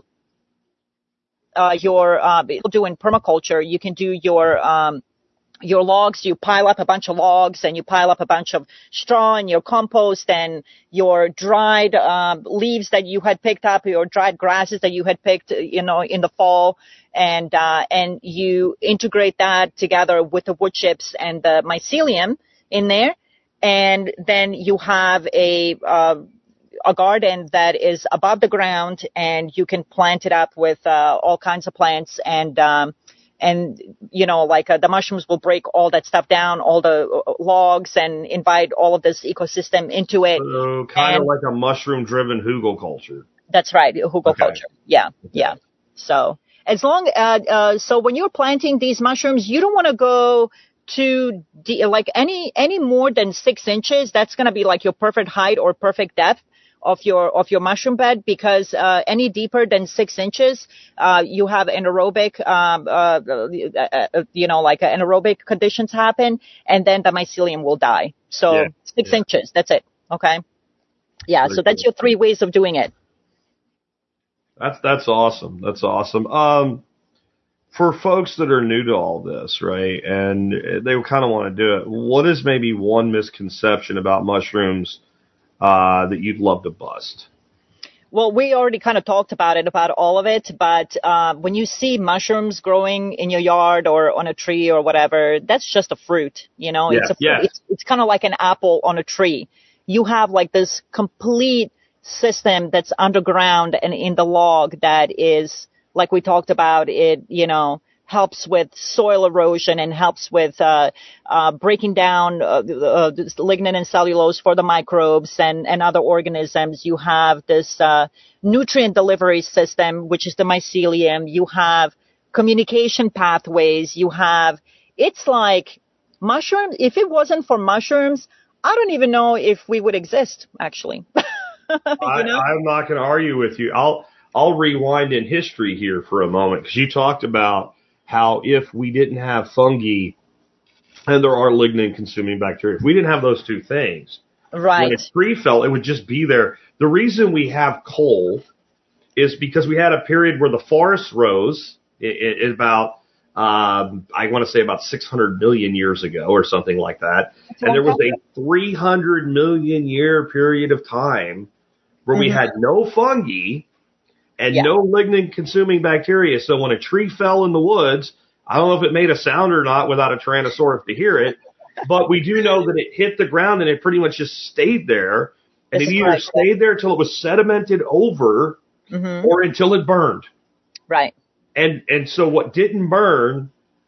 uh, your, uh, doing permaculture, you can do your, um, your logs, you pile up a bunch of logs and you pile up a bunch of straw and your compost and your dried um, leaves that you had picked up, your dried grasses that you had picked, you know, in the fall, and uh, and you integrate that together with the wood chips and the mycelium in there, and then you have a uh, a garden that is above the ground, and you can plant it up with uh, all kinds of plants and. Um, And, you know, like uh, the mushrooms will break all that stuff down, all the uh, logs, and invite all of this ecosystem into it. So kind of And- like a mushroom-driven hugel culture. That's right, hugelculture. Okay. Yeah, yeah. So as long, uh, uh, so when you're planting these mushrooms, you don't want to go to de- like any any more than six inches. That's going to be like your perfect height or perfect depth. of your of your mushroom bed, because uh, any deeper than six inches, uh, you have anaerobic, um, uh, uh, you know, like uh, anaerobic conditions happen, and then the mycelium will die. So Yeah. six Yeah. inches, that's it. Okay. Yeah. Very So that's cool. your three ways of doing it. That's that's awesome. That's awesome. Um, for folks that are new to all this, right, and they kind of want to do it, what is maybe one misconception about mushrooms uh, that you'd love to bust? Well, we already kind of talked about it, about all of it, but uh, when you see mushrooms growing in your yard or on a tree or whatever, that's just a fruit, you know? Yeah, It's a fruit. yeah. It's, it's kind of like an apple on a tree. You have like this complete system that's underground and in the log that is, like we talked about, it, you know, helps with soil erosion and helps with uh, uh, breaking down uh, uh, lignin and cellulose for the microbes and, and other organisms. You have this uh, nutrient delivery system, which is the mycelium. You have communication pathways. You have, it's like mushrooms. If it wasn't for mushrooms, I don't even know if we would exist, actually. you I, know? I'm not going to argue with you. I'll I'll rewind in history here for a moment, because you talked about how if we didn't have fungi, and there are lignin-consuming bacteria, if we didn't have those two things, Right. when a tree fell, it would just be there. The reason we have coal is because we had a period where the forest rose i- i- about, um, I want to say about six hundred million years ago or something like that. And there was a three hundred million year period of time where we Mhm. had no fungi and Yeah. no lignin-consuming bacteria. So when a tree fell in the woods, I don't know if it made a sound or not without a Tyrannosaurus to hear it, but we do know that it hit the ground and it pretty much just stayed there. And This it is either correct. stayed there till it was sedimented over Mhm. or until it burned. Right. And and so what didn't burn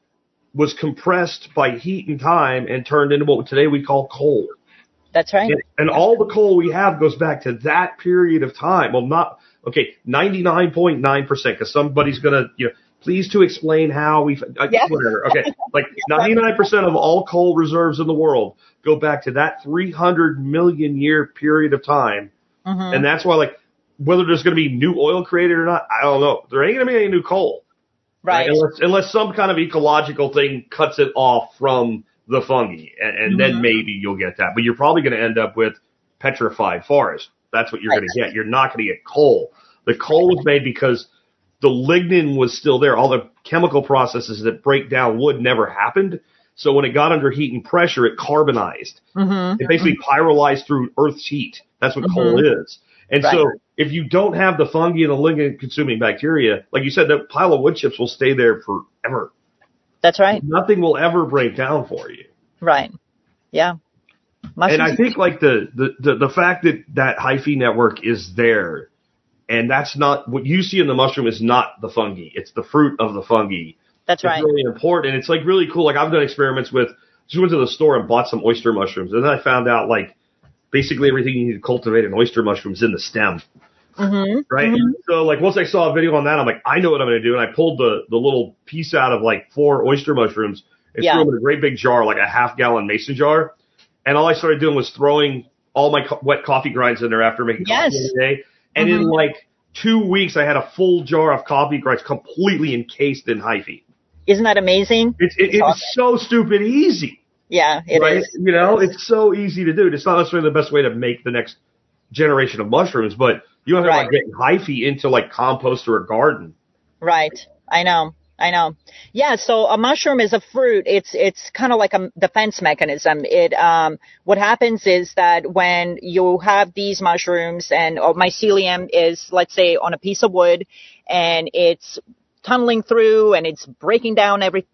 was compressed by heat and time and turned into what today we call coal. That's right. And, and all the coal we have goes back to that period of time. Well, not, okay, ninety-nine point nine percent, because somebody's going to, you know, please to explain how we, uh, Yeah. whatever. Okay, like ninety-nine percent of all coal reserves in the world go back to that three hundred million year period of time. Mhm. And that's why, like, whether there's going to be new oil created or not, I don't know. There ain't going to be any new coal. Right. Unless, unless some kind of ecological thing cuts it off from the fungi, and, and then Mhm. maybe you'll get that. But you're probably going to end up with petrified forest. That's what you're Right. going to get. You're not going to get coal. The coal was made because the lignin was still there. All the chemical processes that break down wood never happened. So when it got under heat and pressure, it carbonized. Mhm. It basically pyrolyzed through Earth's heat. That's what Mhm. coal is. And Right. so if you don't have the fungi and the lignin-consuming bacteria, like you said, that pile of wood chips will stay there forever. That's right. Nothing will ever break down for you. Right. Yeah. And Mushrooms. I think like the, the, the, the fact that that hyphae network is there, and that's not what you see in the mushroom is not the fungi. It's the fruit of the fungi. That's It's right. really important. And it's like really cool. Like I've done experiments with, just went to the store and bought some oyster mushrooms. And then I found out like basically everything you need to cultivate an oyster mushroom is in the stem. Mhm. Right. Mhm. So like once I saw a video on that, I'm like, I know what I'm going to do. And I pulled the, the little piece out of like four oyster mushrooms and Yeah. threw them in a great big jar, like a half gallon mason jar. And all I started doing was throwing all my co- wet coffee grinds in there after making Yes. coffee every day. And in Mhm. like two weeks, I had a full jar of coffee grinds completely encased in hyphae. Isn't that amazing? It's, it, it's so stupid easy. Yeah, it is. right? You know, it's so easy to do. It's not necessarily the best way to make the next generation of mushrooms, but you don't have Right. to like getting hyphae into like compost or a garden. Right. I know. I know. Yeah. So a mushroom is a fruit. It's, it's kind of like a defense mechanism. It, um, what happens is that when you have these mushrooms and or mycelium is, let's say, on a piece of wood and it's tunneling through and it's breaking down everything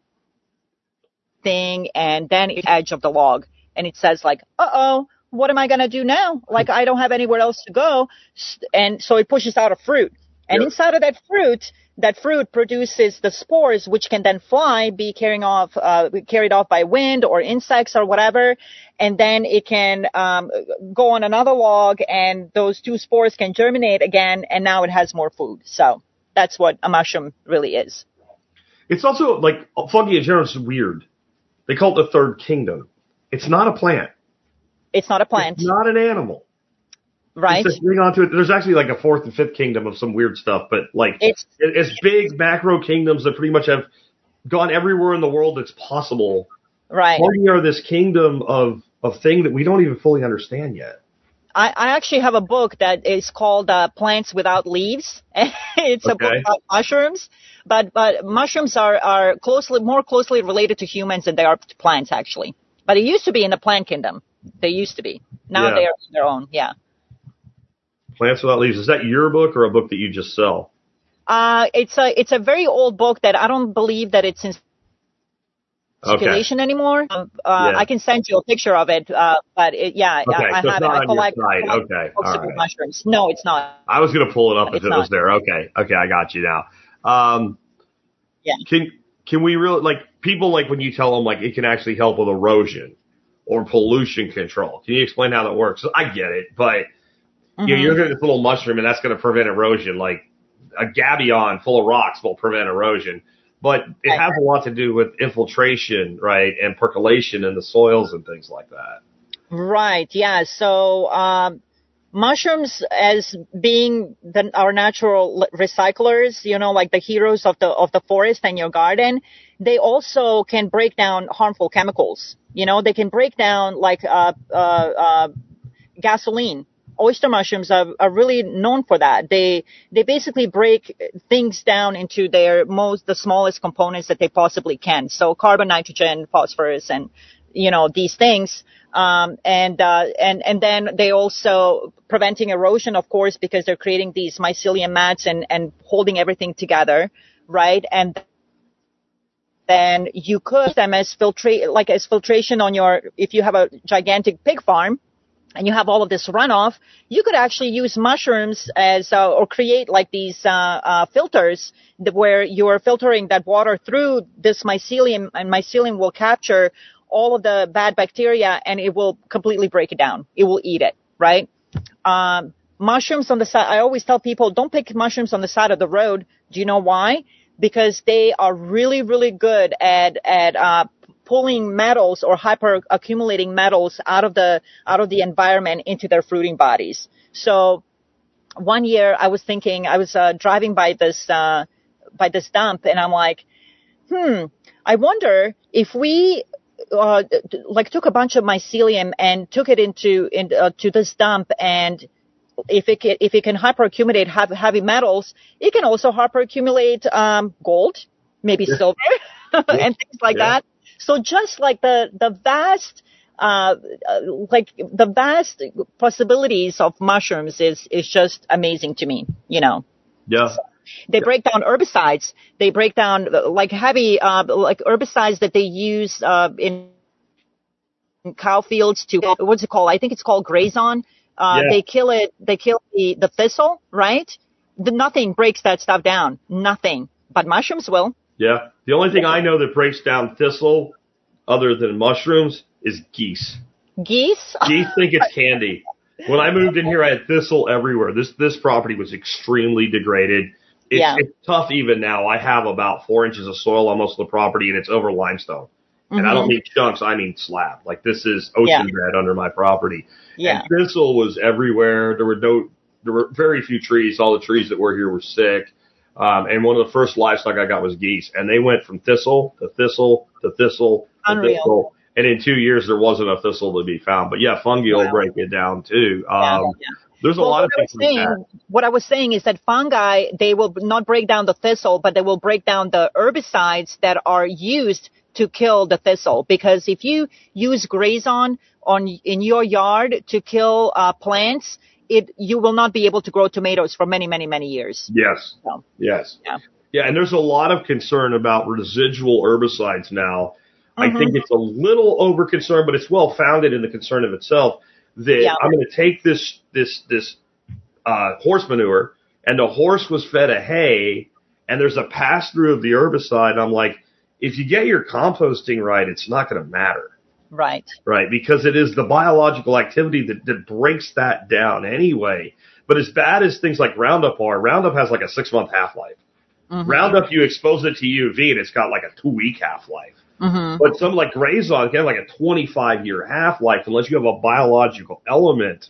and then it's the edge of the log and it says like, uh-oh, what am I going to do now? Like, I don't have anywhere else to go. And so it pushes out a fruit. And Yep. inside of that fruit, that fruit produces the spores, which can then fly, be carrying off, uh, carried off by wind or insects or whatever. And then it can um, go on another log and those two spores can germinate again. And now it has more food. So that's what a mushroom really is. It's also like fungi in general is weird. They call it the third kingdom. It's not a plant. It's not a plant. It's not an animal. right? Just to bring on to it, there's actually like a fourth and fifth kingdom of some weird stuff, but like It's it- it's big macro kingdoms that pretty much have gone everywhere in the world that's possible. right. Party are this kingdom of of thing that we don't even fully understand yet. I, I actually have a book that is called uh, Plants Without Leaves. It's a book Okay. about mushrooms, but but mushrooms are are closely more closely related to humans than they are to plants actually. But it used to be in the plant kingdom. They used to be. Now Yeah. they are on their own. Yeah. Plants Without Leaves. Is that your book or a book that you just sell? Uh, it's a it's a very old book that I don't believe that it's in Okay. circulation anymore. Um, uh, Yeah. I can send you a picture of it. Uh, but it, yeah, Okay, I, I so it's have it. not I on your collect, site. collect Okay, books all about right. mushrooms. No, it's not. I was going to pull it up if It's it not. was there. Okay. Okay. I got you now. Um, Yeah. can, can we really, like, people like when you tell them, like, it can actually help with erosion or pollution control. Can you explain how that works? I get it, but you know, Mhm. you're getting this little mushroom and that's going to prevent erosion. Like a gabion full of rocks will prevent erosion, but it Right. has a lot to do with infiltration, right? And percolation in the soils and things like that. Right. Yeah. So, um, mushrooms as being the, our natural l- recyclers, you know, like the heroes of the, of the forest and your garden, they also can break down harmful chemicals. You know, they can break down like, uh, uh, uh, gasoline. Oyster mushrooms are, are really known for that. They they basically break things down into their most the smallest components that they possibly can. So carbon, nitrogen, phosphorus, and you know these things. Um, and uh, and and then they also preventing erosion, of course, because they're creating these mycelium mats and and holding everything together, right? And then you could use them as filtrate like as filtration on your if you have a gigantic pig farm and you have all of this runoff, you could actually use mushrooms as uh, or create like these uh, uh, filters that where you're filtering that water through this mycelium, and mycelium will capture all of the bad bacteria and it will completely break it down. It will eat it, right? Um, mushrooms on the side. I always tell people don't pick mushrooms on the side of the road. Do you know why? Because they are really, really good at at uh, pulling metals or hyper accumulating metals out of the out of the environment into their fruiting bodies. So one year I was thinking I was uh, driving by this uh, by this dump and I'm like, hmm, I wonder if we uh, like took a bunch of mycelium and took it into in, uh, to this dump and if it can, if it can hyperaccumulate heavy, heavy metals, it can also hyperaccumulate um, gold, maybe Yeah. silver, and things like Yeah. that. So just like the the vast, uh, uh, like the vast possibilities of mushrooms is is just amazing to me. You know, Yeah. they break down herbicides. They break down uh, like heavy, uh, like herbicides that they use uh, in cow fields to what's it called? I think it's called Grazon. Uh, Yeah. they kill it. They kill the, the thistle, right? The, nothing breaks that stuff down. Nothing. But mushrooms will. Yeah. The only thing I know that breaks down thistle other than mushrooms is geese. Geese. Geese think it's candy. When I moved in here, I had thistle everywhere. This this property was extremely degraded. It's, Yeah. it's tough even now. I have about four inches of soil on most of the property, and it's over limestone. And I don't mean chunks, I mean slab. Like this is ocean Yeah. bed under my property. Yeah. And thistle was everywhere. There were no, there were very few trees. All the trees that were here were sick. Um, and one of the first livestock I got was geese, and they went from thistle to thistle to thistle to Unreal. thistle. And in two years, there wasn't a thistle to be found. But yeah, fungi will Wow. break it down too. Um, Yeah, yeah. There's a Well, lot of what I was things like saying, that. what I was saying is that fungi, they will not break down the thistle, but they will break down the herbicides that are used to kill the thistle. Because if you use Grazon on in your yard to kill uh, plants, it you will not be able to grow tomatoes for many, many, many years. Yes. So, Yes. yeah. Yeah, and there's a lot of concern about residual herbicides now. I Mhm. think it's a little over concern, but it's well founded in the concern of itself that Yeah. I'm going to take this this this uh, horse manure, and the horse was fed a hay, and there's a pass through of the herbicide. I'm like, if you get your composting right, it's not going to matter, Right. right? Because it is the biological activity that, that breaks that down anyway. But as bad as things like Roundup are, Roundup has like a six month half life. Mhm. Roundup, you expose it to U V, and it's got like a two week half life. Mhm. But something like Grazon can have like a twenty-five year half life unless you have a biological element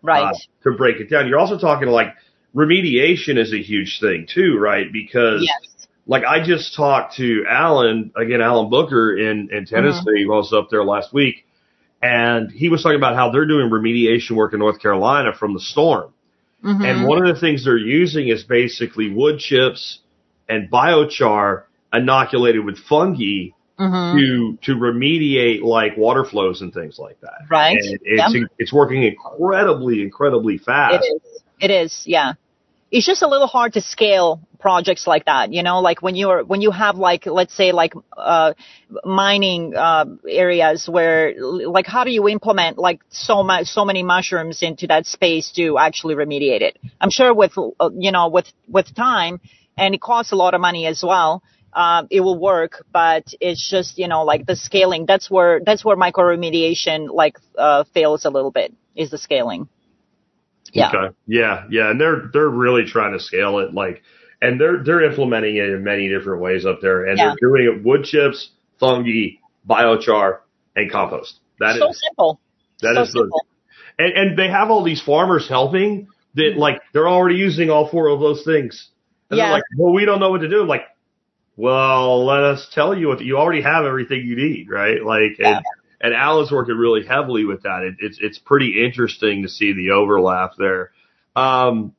Right. uh, to break it down. You're also talking like remediation is a huge thing too, right? Because Yes. like I just talked to Alan, again, Alan Booker in, in Tennessee. Mm-hmm. I was up there last week, and he was talking about how they're doing remediation work in North Carolina from the storm. Mm-hmm. And one of the things they're using is basically wood chips and biochar inoculated with fungi Mm-hmm. to to remediate like water flows and things like that. Right. And it's Yep. it's working incredibly, incredibly fast. It is. It is. Yeah. It's just a little hard to scale projects like that, you know, like when you're, when you have like, let's say like, uh, mining, uh, areas where, like, how do you implement like so much, so many mushrooms into that space to actually remediate it? I'm sure with, uh, you know, with, with time, and it costs a lot of money as well, uh, it will work, but it's just, you know, like the scaling, that's where, that's where microremediation like, uh, fails a little bit, is the scaling. Yeah. Okay. Yeah, yeah, and they're they're really trying to scale it, like, and they're they're implementing it in many different ways up there, and Yeah. they're doing it wood chips, fungi, biochar, and compost. That So is simple. that So is the, simple. and and they have all these farmers helping that like they're already using all four of those things, and Yeah. they're like, well, we don't know what to do. I'm like, well, let us tell you what you already have everything you need, right? Like, and Yeah. and Alan's working really heavily with that. It, it's it's pretty interesting to see the overlap there. Um,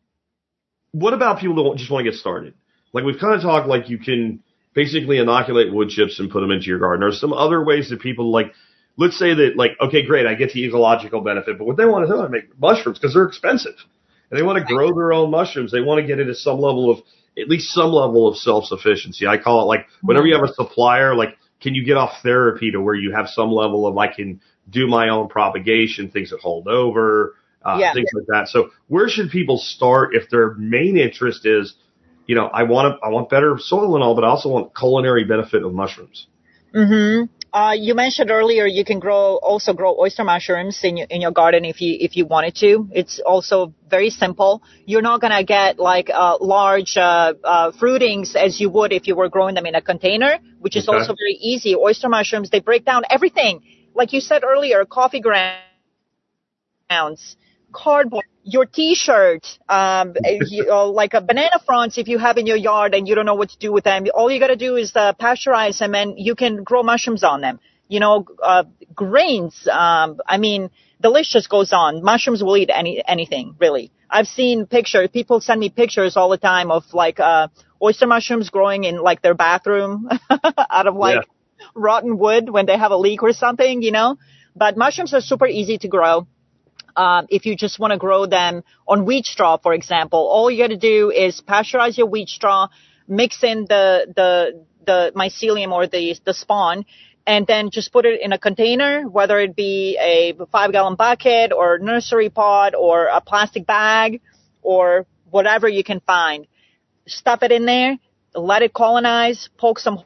what about people that just want to get started? Like we've kind of talked, like you can basically inoculate wood chips and put them into your garden. There's some other ways that people like, let's say that like, okay, great, I get the ecological benefit, but what they want to do is make mushrooms because they're expensive, and they want to grow their own mushrooms. They want to get into some level of at least some level of self-sufficiency. I call it like whenever you have a supplier, like, can you get off therapy to where you have some level of I can do my own propagation, things that hold over, uh, Yeah. things like that. So where should people start if their main interest is, you know, I want to, I want better soil and all, but I also want culinary benefit of mushrooms? Mm-hmm. Uh, you mentioned earlier you can grow, also grow oyster mushrooms in your, in your garden if you, if you wanted to. It's also very simple. You're not going to get like, uh, large, uh, uh, fruitings as you would if you were growing them in a container, which is Okay. also very easy. Oyster mushrooms, they break down everything. Like you said earlier, coffee grounds, cardboard, your t-shirt, um, you, uh, like a banana fronds if you have in your yard and you don't know what to do with them. All you got to do is uh, pasteurize them and you can grow mushrooms on them. You know, uh, grains, um, I mean, the list just goes on. Mushrooms will eat any, anything, really. I've seen pictures, people send me pictures all the time of like, uh, oyster mushrooms growing in like their bathroom out of like Yeah. rotten wood when they have a leak or something, you know, but mushrooms are super easy to grow. Um, if you just want to grow them on wheat straw, for example, all you got to do is pasteurize your wheat straw, mix in the, the, the mycelium or the, the spawn, and then just put it in a container, whether it be a five gallon bucket or nursery pot or a plastic bag or whatever you can find. Stuff it in there, let it colonize, poke some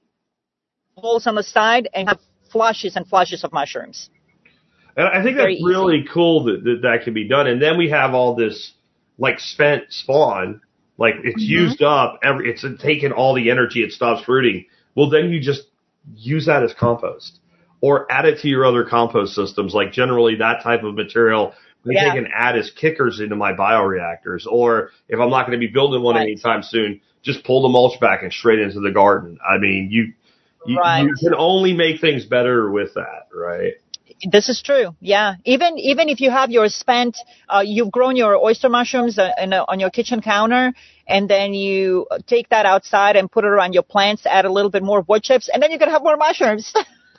holes on the side, and have flushes and flushes of mushrooms. And I think Very that's easy. really cool that, that that can be done. And then we have all this like spent spawn, like it's Mm-hmm. used up, every it's taken all the energy, it stops fruiting. Well, then you just use that as compost or add it to your other compost systems. Like generally that type of material, I Yeah. can add as kickers into my bioreactors. Or if I'm not going to be building one Right. anytime soon, just pull the mulch back and straight into the garden. I mean, you, you, Right. you can only make things better with that, right? This is true. Yeah. Even, even if you have your spent, uh, you've grown your oyster mushrooms uh, in a, on your kitchen counter, and then you take that outside and put it around your plants, add a little bit more wood chips, and then you can have more mushrooms.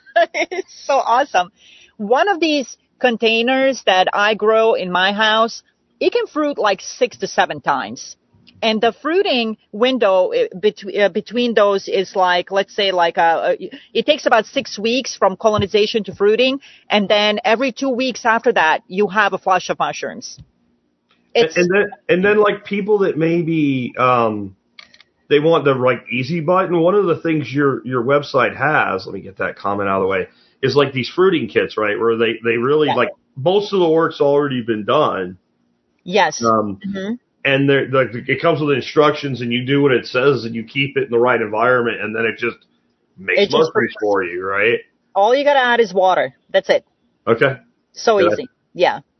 It's so awesome. One of these containers that I grow in my house, it can fruit like six to seven times. And the fruiting window uh, between, uh, between those is like, let's say like, a, a, it takes about six weeks from colonization to fruiting. And then every two weeks after that, you have a flush of mushrooms. It's, and then, and then like people that maybe, um, they want the like easy button. One of the things your, your website has, let me get that comment out of the way, is like these fruiting kits, right? Where they, they really Yeah. like most of the work's already been done. yes. Um, Mm-hmm. and there, like, it comes with instructions and you do what it says and you keep it in the right environment and then it just makes It just mushrooms for you, right? All you got to add is water. That's it. Okay. So Yeah. easy. Yeah.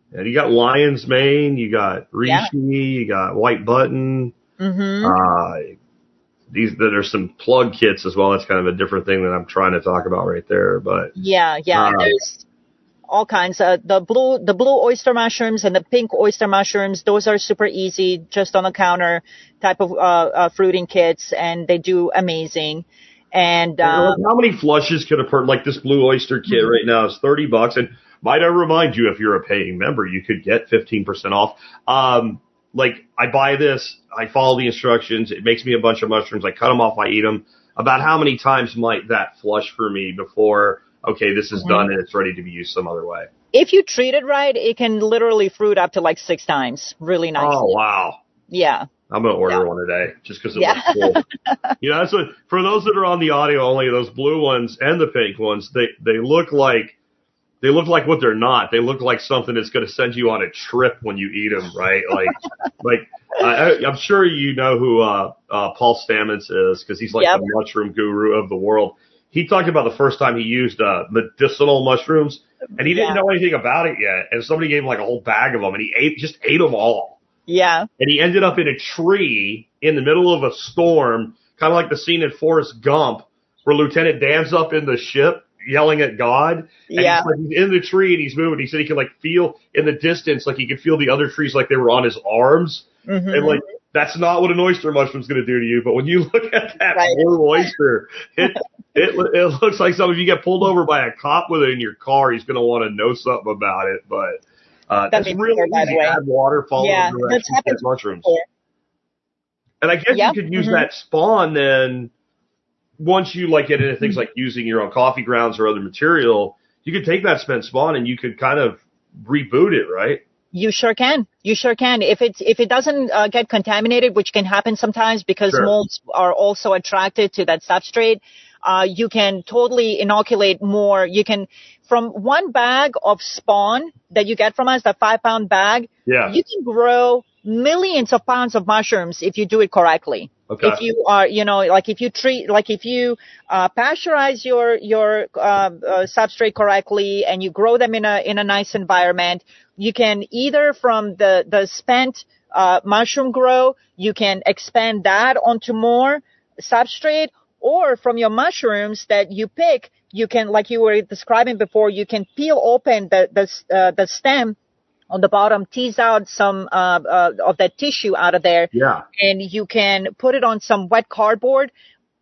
And you got lion's mane, you got reishi, Yeah. you got white button. Mm-hmm. Uh, these there's some plug kits as well. That's kind of a different thing that I'm trying to talk about right there. But Yeah, yeah. uh, There's all kinds. Uh, the blue, the blue oyster mushrooms and the pink oyster mushrooms. Those are super easy, just on the counter type of uh, uh fruiting kits, and they do amazing. And um, how many flushes could a person like this blue oyster kit right now is thirty bucks? And might I remind you, if you're a paying member, you could get fifteen percent off. Um, like I buy this, I follow the instructions. It makes me a bunch of mushrooms. I cut them off, I eat them. About how many times might that flush for me before, okay, this is Mhm. done and it's ready to be used some other way? if you treat it right, it can literally fruit up to like six times, really nicely. Oh, wow. Yeah. I'm going to order Yeah. one today just because it Yeah. looks cool. You know, that's what, for those that are on the audio only, those blue ones and the pink ones, they, they look like, they look like what they're not. They look like something that's going to send you on a trip when you eat them, right? Like, like, I, I'm sure you know who, uh, uh, Paul Stamets is because he's like Yep. the mushroom guru of the world. He talked about the first time he used, uh, medicinal mushrooms and he didn't Yeah. know anything about it yet. And somebody gave him like a whole bag of them and he ate, just ate them all. Yeah. And he ended up in a tree in the middle of a storm, kind of like the scene in Forrest Gump, where Lieutenant Dan's up in the ship yelling at God. And Yeah. he's, like, he's in the tree and he's moving. He said he could like feel in the distance, like he could feel the other trees like they were on his arms. Mm-hmm. And like, that's not what an oyster mushroom's going to do to you. But when you look at that Right. blue oyster, it, it, it looks like something. If you get pulled over by a cop with it in your car, he's going to want to know something about it. But Uh, That'd that's be really better, by the easy. way. Add water, follow Yeah, the that's directions, happened get mushrooms. before. And I guess Yep. you could use Mhm. that spawn then, once you like get into things like using your own coffee grounds or other material, you could take that spent spawn and you could kind of reboot it, right? You sure can. You sure can. If it if it doesn't uh, get contaminated, which can happen sometimes because Sure. molds are also attracted to that substrate, uh, you can totally inoculate more. You can, from one bag of spawn that you get from us, that five pound bag, Yeah. you can grow millions of pounds of mushrooms if you do it correctly. Okay. If you are, you know, like if you treat, like if you uh, pasteurize your your uh, uh, substrate correctly and you grow them in a in a nice environment, you can either from the the spent uh, mushroom grow, you can expand that onto more substrate, or from your mushrooms that you pick, you can, like you were describing before, you can peel open the the uh, the stem on the bottom, tease out some uh, uh, of that tissue out of there, Yeah. and you can put it on some wet cardboard,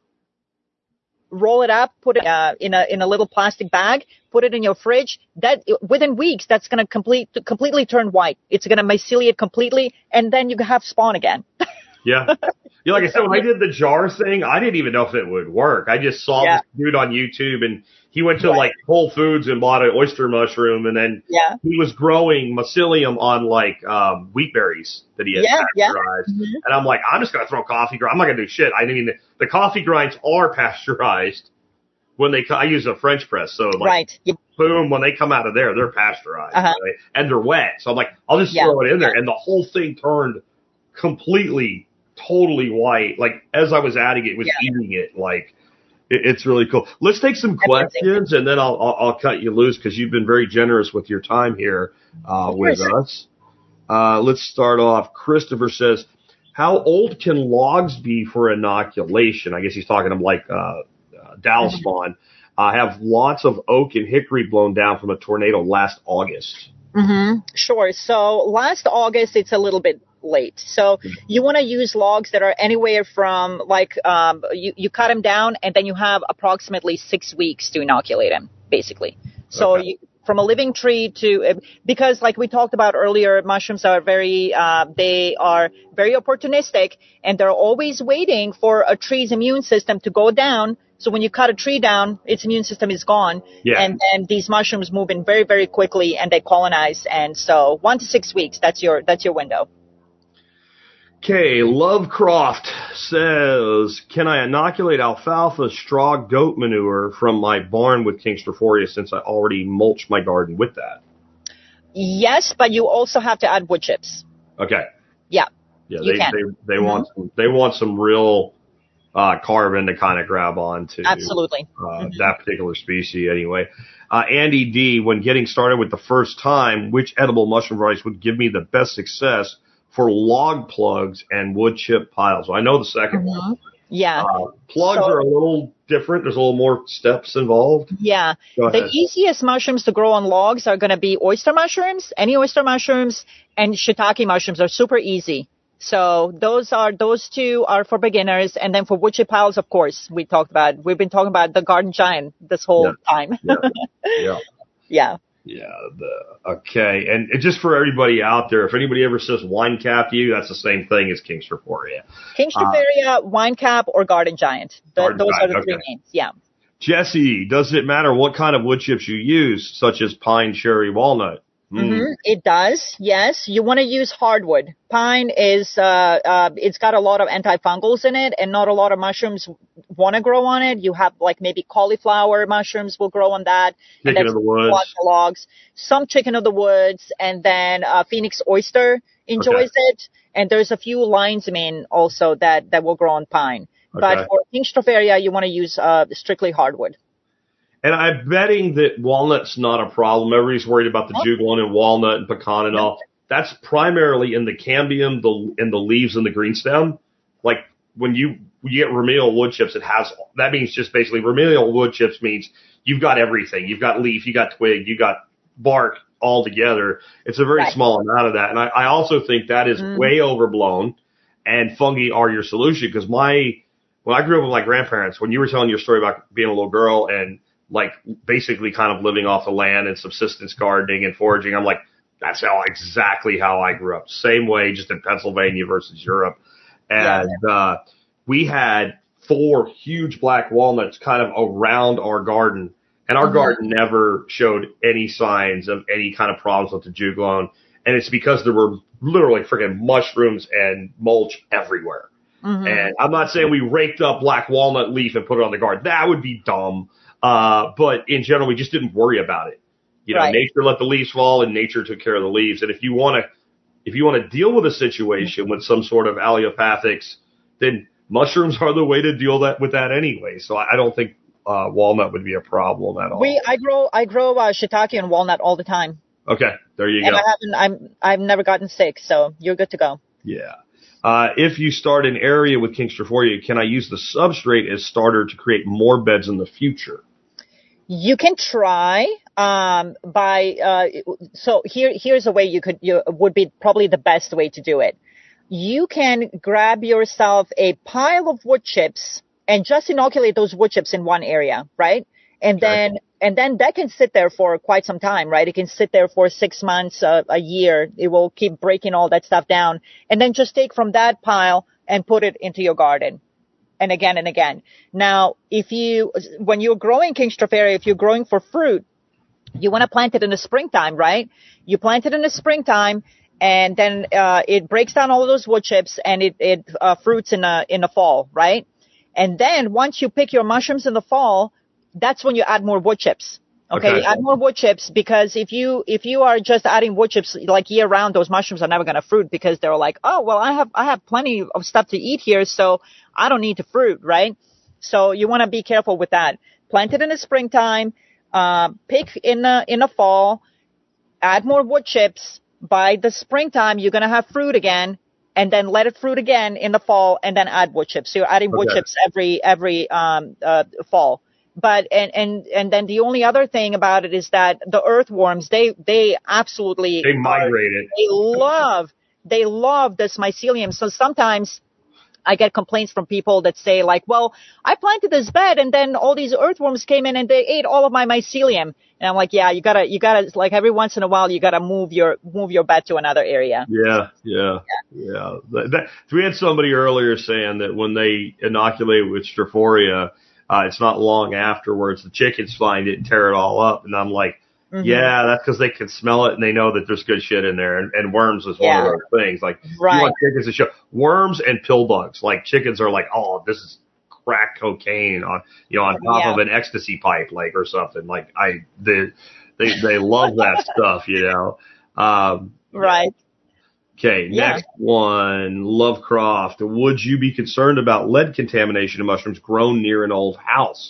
roll it up, put it uh, in a in a little plastic bag, put it in your fridge. That within weeks, that's going to complete completely turn white. It's going to myceliate completely, and then you have spawn again. Yeah. Yeah, like I said, when I did the jar thing, I didn't even know if it would work. I just saw Yeah. this dude on YouTube and he went to Right. like Whole Foods and bought an oyster mushroom and then Yeah. he was growing mycelium on like um wheat berries that he had Yeah, yeah. pasteurized. Mhm. And I'm like, I'm just gonna throw coffee grind. I'm not gonna do shit. I mean, the, the coffee grinds are pasteurized when they. co- I use a French press, so like, Right. Yeah. boom, when they come out of there, they're pasteurized Uh-huh. right? And they're wet. So I'm like, I'll just Yeah. throw it in there, and the whole thing turned completely, totally white. Like as I was adding it, it was Yeah. eating it. Like it, it's really cool. Let's take some That's amazing. questions, and then I'll I'll, I'll cut you loose because you've been very generous with your time here uh, Of with course. us. Uh, let's start off. Christopher says, "How old can logs be for inoculation?" I guess he's talking to like uh, uh, Dow Mm-hmm. spawn. I have lots of oak and hickory blown down from a tornado last August. Mm-hmm. Sure. So last August, it's a little bit late. So you want to use logs that are anywhere from like um, you you cut them down and then you have approximately six weeks to inoculate them, basically. So Okay. you, from a living tree to uh, because like we talked about earlier, mushrooms are very uh, they are very opportunistic and they're always waiting for a tree's immune system to go down. So when you cut a tree down, its immune system is gone. Yeah. And then these mushrooms move in very, very quickly and they colonize. And so one to six weeks, that's your, that's your window. Okay, Lovecroft says, "Can I inoculate alfalfa, straw, goat manure from my barn with Kingstrophoria since I already mulched my garden with that?" Yes, but you also have to add wood chips. Okay. Yeah. Yeah, You they can. they they want some, they want some real uh, carbon to kind of grab onto. Absolutely. Uh, mm-hmm. That particular species anyway. Uh, Andy D, when getting started with the first time, which edible mushroom varieties would give me the best success for log plugs and wood chip piles? Well, I know the second mm-hmm. one. Yeah. Uh, plugs so, are a little different. There's a little more steps involved. Yeah. The easiest mushrooms to grow on logs are going to be oyster mushrooms. Any oyster mushrooms and shiitake mushrooms are super easy. So those are, those two are for beginners. And then for wood chip piles, of course, we talked about, we've been talking about the garden giant this whole yeah. time. yeah. Yeah. Yeah. Yeah. The, okay. And just for everybody out there, if anybody ever says wine cap to you, that's the same thing as Kingstropharia. Kingstropharia, uh, wine cap, or garden giant. The, garden those giant, are the okay. three names. Yeah. Jesse, does it matter what kind of wood chips you use, such as pine, cherry, walnut? Mm. Mm-hmm. It does. Yes. You want to use hardwood. Pine is, uh, uh, it's got a lot of antifungals in it and not a lot of mushrooms want to grow on it. You have like maybe cauliflower mushrooms will grow on that. Chicken of the woods. Lots of logs. Some chicken of the woods, and then, uh, Phoenix oyster enjoys okay. it. And there's a few lion's mane also that, that will grow on pine. Okay. But for Kingstropharia, you want to use, uh, strictly hardwood. And I'm betting that walnut's not a problem. Everybody's worried about the juglone and walnut and pecan and all. That's primarily in the cambium, the in the leaves and the green stem. Like when you when you get remedial wood chips, it has that means just basically remedial wood chips means you've got everything. You've got leaf, you got twig, you got bark all together. It's a very right. small amount of that. And I, I also think that is mm. way overblown. And fungi are your solution because my when I grew up with my grandparents, when you were telling your story about being a little girl and like basically kind of living off the land and subsistence gardening and foraging. I'm like, that's how exactly how I grew up. Same way, just in Pennsylvania versus Europe. And, yeah. uh, we had four huge black walnuts kind of around our garden, and our mm-hmm. garden never showed any signs of any kind of problems with the juglone. And it's because there were literally freaking mushrooms and mulch everywhere. Mm-hmm. And I'm not saying we raked up black walnut leaf and put it on the garden. That would be dumb. Uh, but in general, we just didn't worry about it. You know, right. nature let the leaves fall and nature took care of the leaves. And if you want to, if you want to deal with a situation with some sort of allelopathics, then mushrooms are the way to deal that with that anyway. So I, I don't think, uh, walnut would be a problem at all. We, I grow, I grow, uh, shiitake and walnut all the time. Okay. There you and go. I haven't, I'm, I've never gotten sick. So you're good to go. Yeah. Uh, if you start an area with Kingstropharia, can I use the substrate as starter to create more beds in the future? You can try, um, by, uh, so here, here's a way you could, you would be probably the best way to do it. You can grab yourself a pile of wood chips and just inoculate those wood chips in one area, right? And okay. then, and then that can sit there for quite some time, right? It can sit there for six months, uh, a year. It will keep breaking all that stuff down. And then just take from that pile and put it into your garden. And again and again. Now, if you, when you're growing Kingstropharia, if you're growing for fruit, you want to plant it in the springtime, right? You plant it in the springtime, and then, uh, it breaks down all of those wood chips and it, it, uh, fruits in the, in the fall, right? And then once you pick your mushrooms in the fall, that's when you add more wood chips. Okay, okay. Add more wood chips because if you, if you are just adding wood chips like year round, those mushrooms are never going to fruit because they're like, oh, well, I have, I have plenty of stuff to eat here, so I don't need to fruit, right? So you want to be careful with that. Plant it in the springtime, uh, pick in the, in the fall, add more wood chips. By the springtime, you're going to have fruit again, and then let it fruit again in the fall, and then add wood chips. So you're adding okay. wood chips every, every, um, uh, fall. But, and, and, and then the only other thing about it is that the earthworms, they, they absolutely, they migrate it. They love, they love this mycelium. So sometimes I get complaints from people that say like, well, I planted this bed and then all these earthworms came in and they ate all of my mycelium. And I'm like, yeah, you gotta, you gotta, like every once in a while, you gotta move your, move your bed to another area. Yeah, yeah, yeah. yeah. That, that, we had somebody earlier saying that when they inoculate with Stropharia, Uh, it's not long afterwards the chickens find it and tear it all up. And I'm like, mm-hmm. yeah, that's because they can smell it and they know that there's good shit in there. And, and worms is yeah. one of those things. Like, right. you want chickens to show worms and pill bugs. Like, chickens are like, oh, this is crack cocaine on, you know, on top yeah. of an ecstasy pipe, like, or something. Like, I, they, they, they love that stuff, you know. Um, right. Okay, Yeah. next one, Lovecroft. Would you be concerned about lead contamination in mushrooms grown near an old house?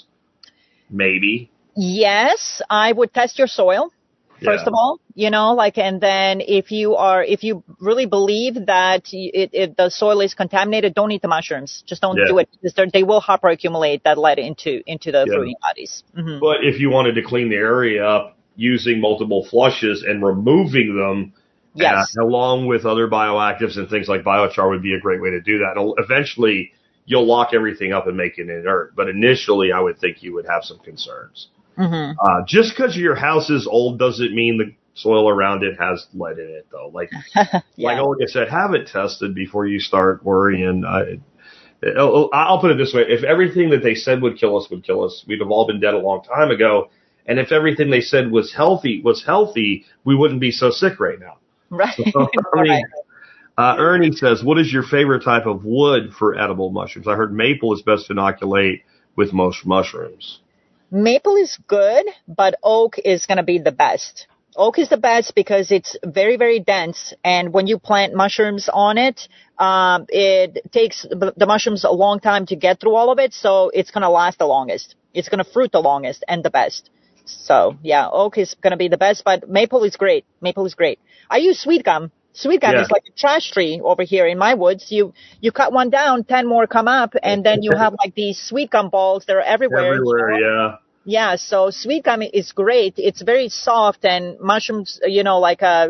Maybe. Yes, I would test your soil. First Yeah. of all, you know, like, and then if you are, if you really believe that it, it, the soil is contaminated, don't eat the mushrooms. Just don't Yeah. do it because they're- they will hyperaccumulate that lead into, into the Yeah. fruiting bodies. hmm But if you wanted to clean the area up using multiple flushes and removing them, Yes. uh, along with other bioactives and things like biochar would be a great way to do that. And eventually, you'll lock everything up and make it inert. But initially, I would think you would have some concerns. hmm Uh, just because your house is old doesn't mean the soil around it has lead in it, though. Like, yeah. like Olga said, have it tested before you start worrying. I, I'll I'll put it this way. If everything that they said would kill us would kill us, we'd have all been dead a long time ago. And if everything they said was healthy was healthy, we wouldn't be so sick right now. Right. So, I mean, uh, Ernie says, what is your favorite type of wood for edible mushrooms? I heard maple is best to inoculate with most mushrooms. Maple is good, but oak is going to be the best. Oak is the best because it's very, very dense. And when you plant mushrooms on it, um, it takes the mushrooms a long time to get through all of it. So it's going to last the longest. It's going to fruit the longest and the best. So yeah, oak is going to be the best, but maple is great. Maple is great. I use sweet gum. Sweet gum Yeah. is like a trash tree over here in my woods. You, you cut one down, ten more come up, and then you have like these sweet gum balls that are everywhere. Everywhere, you know? yeah. Yeah, so sweet gum is great. It's very soft, and mushrooms, you know, like uh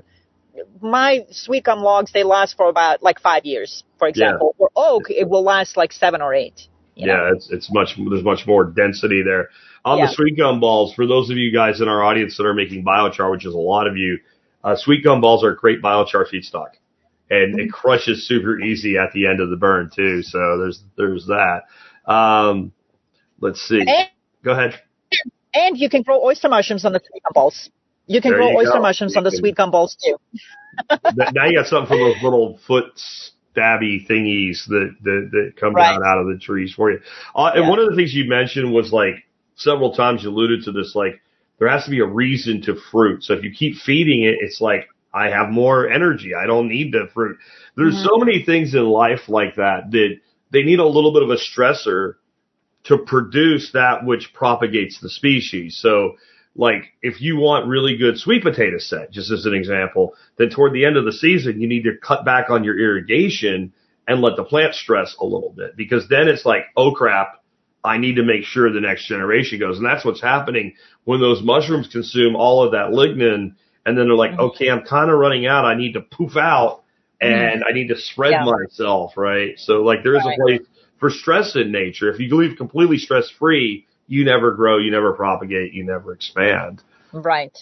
my sweet gum logs, they last for about like five years, for example. For oak, it will last like seven or eight. You Yeah, know? it's it's much there's much more density there. On Yeah. the sweet gum balls, for those of you guys in our audience that are making biochar, which is a lot of you, uh, sweet gum balls are a great biochar feedstock, and it crushes super easy at the end of the burn too. So there's there's that. Um, let's see. And, Go ahead. and you can grow oyster mushrooms on the sweet gum balls. You can There grow you oyster go. mushrooms You on the can- sweet gum balls too. Th- now you got something for those little foot stabby thingies that that, that come Right. down out of the trees for you. Uh, and Yeah. one of the things you mentioned was like several times you alluded to this, like there has to be a reason to fruit. So if you keep feeding it, it's like I have more energy. I don't need the fruit. There's Mhm. so many things in life like that that they need a little bit of a stressor to produce that which propagates the species. So like if you want really good sweet potato set, just as an example, then toward the end of the season, you need to cut back on your irrigation and let the plant stress a little bit, because then it's like, oh crap, I need to make sure the next generation goes. And that's what's happening when those mushrooms consume all of that lignin. And then they're like, okay, I'm kind of running out. I need to poof out and I need to spread Yeah. myself. Right. So like there is Right. a place for stress in nature. If you leave completely stress free, you never grow, you never propagate, you never expand. Right.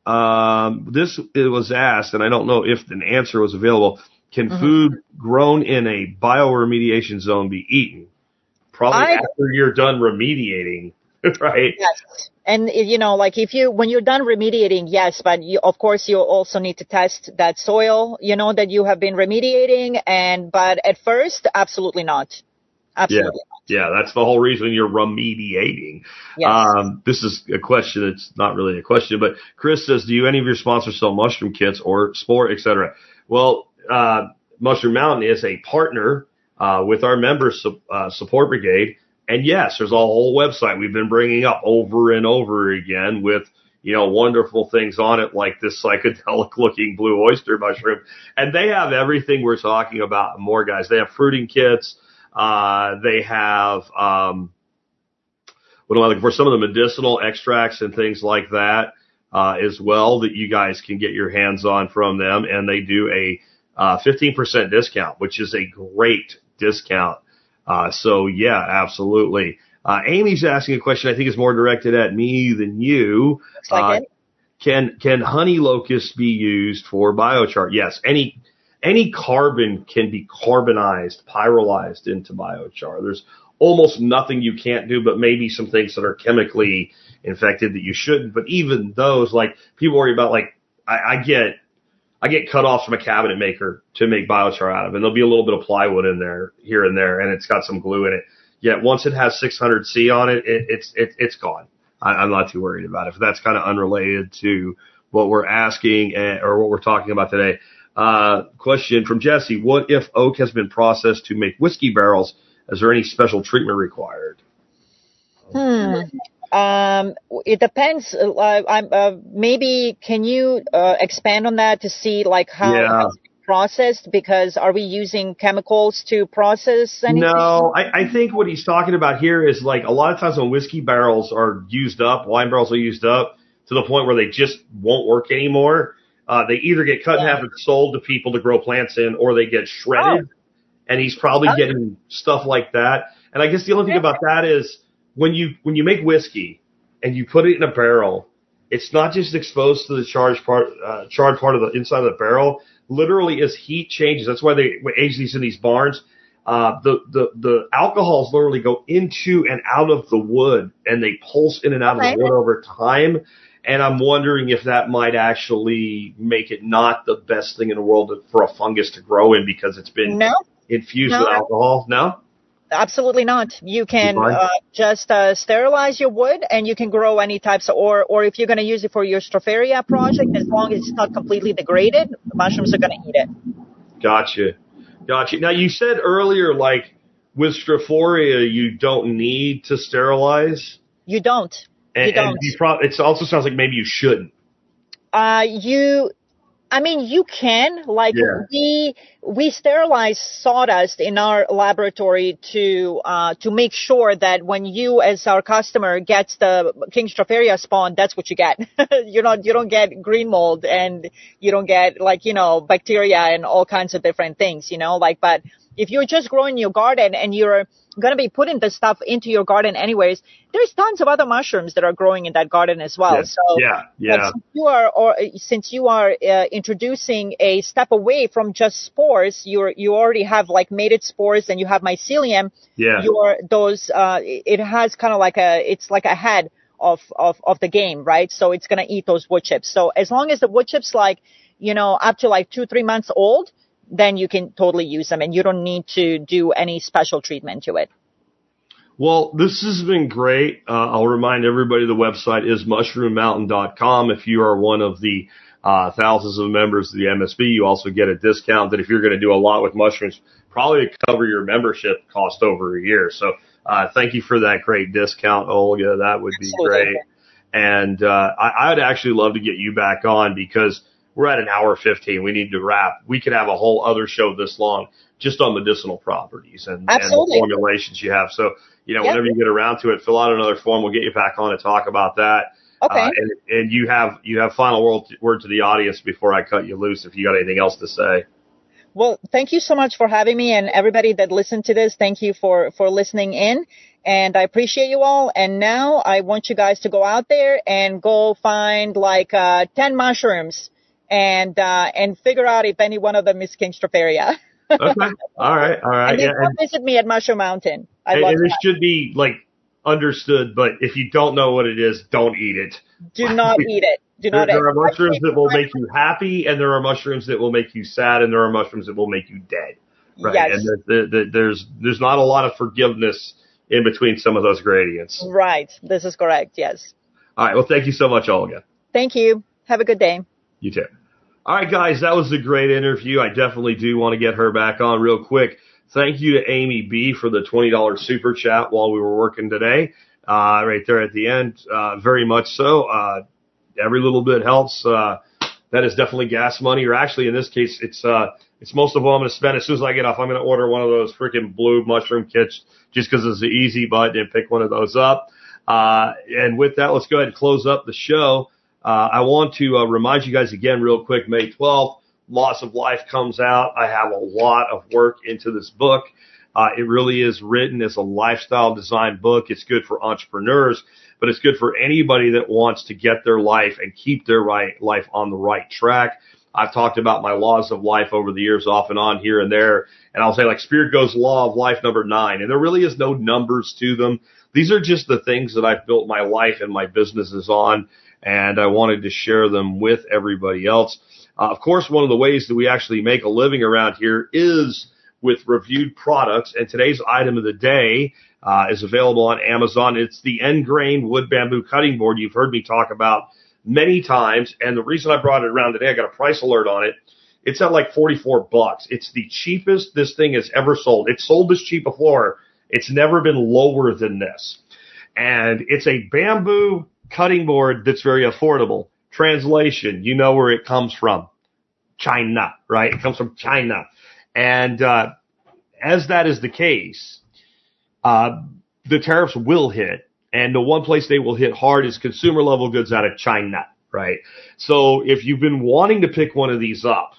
Um, this it was asked, and I don't know if an answer was available. Can Mhm. food grown in a bioremediation zone be eaten? Probably I- after you're done remediating, right? Yes. And, you know, like if you, when you're done remediating, yes, but you, of course, you also need to test that soil, you know, that you have been remediating. And, but at first, absolutely not. Absolutely Yeah, that's the whole reason you're remediating. Yes. Um, this is a question. It's not really a question, but Chris says, do you any of your sponsors sell mushroom kits or spore, et cetera? Well, uh, Mushroom Mountain is a partner, uh, with our member su- uh, support brigade. And yes, there's a whole website we've been bringing up over and over again with, you know, wonderful things on it, like this psychedelic looking blue oyster mushroom. And they have everything we're talking about and more, guys. They have fruiting kits. Uh, they have, um, what am I looking for? Some of the medicinal extracts and things like that, uh, as well, that you guys can get your hands on from them. And they do a, uh, fifteen percent discount, which is a great discount. Uh, so yeah, absolutely. Uh, Amy's asking a question I think is more directed at me than you. Looks like uh, it. Can, can honey locusts be used for biochar? Yes. Any, any carbon can be carbonized, pyrolyzed into biochar. There's almost nothing you can't do, but maybe some things that are chemically infected that you shouldn't. But even those, like people worry about, like I, I get, I get cut-offs from a cabinet maker to make biochar out of, and there'll be a little bit of plywood in there here and there, and it's got some glue in it. Yet once it has six hundred C on it, it it's it, it's gone. I, I'm not too worried about it. If that's kind of unrelated to what we're asking and, or what we're talking about today. Uh, question from Jesse. What if oak has been processed to make whiskey barrels? Is there any special treatment required? Hmm. Um, it depends. Uh, I'm, uh, maybe can you uh, expand on that to see like how Yeah. it has been processed? Because are we using chemicals to process anything? No, I, I think what he's talking about here is like a lot of times when whiskey barrels are used up, wine barrels are used up to the point where they just won't work anymore. Uh, they either get cut in Yeah. half and sold to people to grow plants in, or they get shredded. And he's probably Oh. getting stuff like that. And I guess the only thing about that is when you when you make whiskey and you put it in a barrel, it's not just exposed to the charged part, uh, charred part of the inside of the barrel. Literally, as heat changes, that's why they age these in these barns. Uh, the, the, the alcohols literally go into and out of the wood, and they pulse in and out Okay. of the wood over time. And I'm wondering if that might actually make it not the best thing in the world for a fungus to grow in because it's been No, infused No. with alcohol. No? absolutely not. You can Fine. uh, just uh, sterilize your wood, and you can grow any types of, or or if you're going to use it for your Stropharia project, as long as it's not completely degraded, the mushrooms are going to eat it. Gotcha. Gotcha. Now, you said earlier, like, with Stropharia, you don't need to sterilize. You don't. And, You don't. and you pro- it also sounds like maybe you shouldn't. Uh, you, I mean, you can, like, Yeah. we, we sterilize sawdust in our laboratory to, uh, to make sure that when you, as our customer, gets the King Stropharia spawn, that's what you get. You're not, you don't get green mold, and you don't get, like, you know, bacteria and all kinds of different things, you know, like, but if you're just growing your garden and you're going to be putting this stuff into your garden anyways, there's tons of other mushrooms that are growing in that garden as well. Yeah. So, Yeah. but Yeah. since you are, or since you are uh, introducing a step away from just spores, you're you already have like mated spores, and you have mycelium. Yeah. Your those uh, it has kind of like a it's like a head of of of the game, right? So it's gonna eat those wood chips. So as long as the wood chips like you know up to like two three months old, then you can totally use them, and you don't need to do any special treatment to it. Well, this has been great. Uh, I'll remind everybody the website is mushroom mountain dot com. If you are one of the uh, thousands of members of the M S B, you also get a discount that if you're going to do a lot with mushrooms, probably to cover your membership cost over a year. So uh, thank you for that great discount, Olga. That would be Absolutely. great. And uh, I, I'd actually love to get you back on because we're at an hour fifteen. We need to wrap. We could have a whole other show this long just on medicinal properties and, and the Absolutely. formulations you have. So, you know, Yeah. whenever you get around to it, fill out another form. We'll get you back on to talk about that. Okay. Uh, and, and you have you have final word, word to the audience before I cut you loose if you got anything else to say. Well, thank you so much for having me, and everybody that listened to this, thank you for, for listening in, and I appreciate you all. And now I want you guys to go out there and go find like uh, ten mushrooms and uh, and figure out if any one of them is King Stropharia. Okay. All right. All right. And then Yeah. come And, visit me at Mushroom Mountain. I and, love and this that. should be like understood, but if you don't know what it is, don't eat it. Do not eat it. Do There, not there eat are mushrooms that will make you happy, and there are mushrooms that will make you sad, and there are mushrooms that will make you dead. Right. Yes. And the, the, the, there's there's not a lot of forgiveness in between some of those gradients. Right. This is correct. Yes. All right. Well, thank you so much, Olga. Thank you. Have a good day. You too. All right, guys, that was a great interview. I definitely do want to get her back on real quick. Thank you to Amy B for the twenty dollars super chat while we were working today, uh, right there at the end. Uh, very much so. Uh, every little bit helps. Uh, that is definitely gas money, or actually in this case, it's, uh, it's most of what I'm going to spend. As soon as I get off, I'm going to order one of those freaking blue mushroom kits just because it's an easy button and pick one of those up. Uh, and with that, let's go ahead and close up the show. Uh, I want to uh, remind you guys again real quick, May twelfth, Loss of Life comes out. I have a lot of work into this book. Uh, it really is written as a lifestyle design book. It's good for entrepreneurs, but it's good for anybody that wants to get their life and keep their right life on the right track. I've talked about my laws of life over the years off and on here and there. And I'll say like Spirit Goes Law of Life number nine. And there really is no numbers to them. These are just the things that I've built my life and my businesses on. And I wanted to share them with everybody else. Uh, of course, one of the ways that we actually make a living around here is with reviewed products. And today's item of the day uh, is available on Amazon. It's the End Grain Wood Bamboo Cutting Board you've heard me talk about many times. And the reason I brought it around today, I got a price alert on it, It's at like forty-four bucks. It's the cheapest this thing has ever sold. It's sold this cheap before. It's never been lower than this. And it's a bamboo cutting board that's very affordable. Translation, you know where it comes from. China, right? It comes from China. And uh, as that is the case, uh, the tariffs will hit. And the one place they will hit hard is consumer level goods out of China, right? So if you've been wanting to pick one of these up,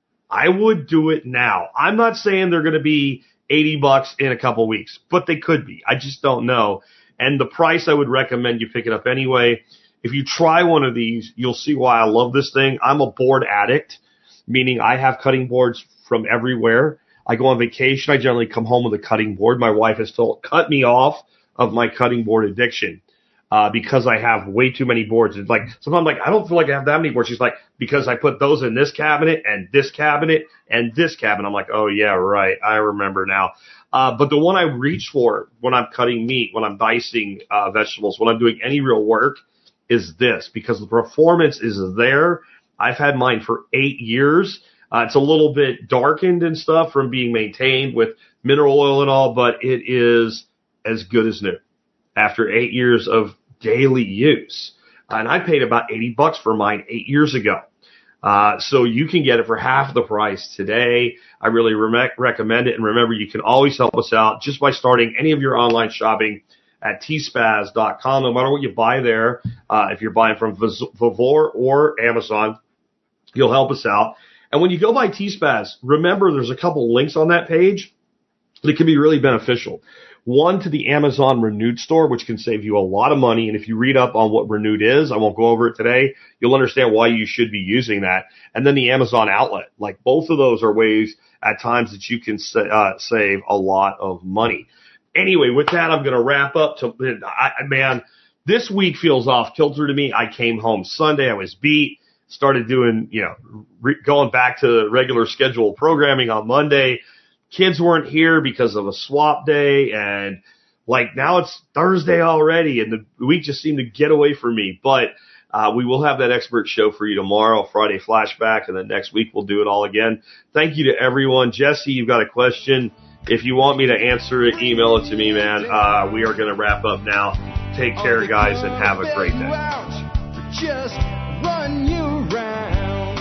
I would do it now. I'm not saying they're going to be eighty bucks in a couple weeks, but they could be. I just don't know. And the price, I would recommend you pick it up anyway. If you try one of these, you'll see why I love this thing. I'm a board addict, meaning I have cutting boards from everywhere. I go on vacation. I generally come home with a cutting board. My wife has told, cut me off of my cutting board addiction uh, because I have way too many boards. It's like, sometimes I'm like, I don't feel like I have that many boards. She's like, because I put those in this cabinet and this cabinet and this cabinet. I'm like, oh, yeah, right. I remember now. Uh, but the one I reach for when I'm cutting meat, when I'm dicing uh, vegetables, when I'm doing any real work is this, because the performance is there. I've had mine for eight years. Uh, it's a little bit darkened and stuff from being maintained with mineral oil and all, but it is as good as new after eight years of daily use. And I paid about eighty bucks for mine eight years ago. Uh, so you can get it for half the price today. I really re- recommend it. And remember, you can always help us out just by starting any of your online shopping at T spaz dot com. No matter what you buy there, uh, if you're buying from Vevor or Amazon, you'll help us out. And when you go by T Spaz, remember there's a couple links on that page that can be really beneficial. One to the Amazon Renewed store, which can save you a lot of money. And if you read up on what Renewed is, I won't go over it today, you'll understand why you should be using that. And then the Amazon outlet. Like both of those are ways at times that you can sa- uh, save a lot of money. Anyway, with that, I'm going to wrap up. To I, Man, this week feels off kilter to me. I came home Sunday. I was beat. Started doing, you know, re- going back to the regular scheduled programming on Monday. Kids weren't here because of a swap day. And like now it's Thursday already and the week just seemed to get away from me. But uh, we will have that expert show for you tomorrow, Friday flashback. And then next week we'll do it all again. Thank you to everyone. Jesse, you've got a question. If you want me to answer it, email it to me, man. Uh, we are going to wrap up now. Take care, guys, and have a great day. Just run you round.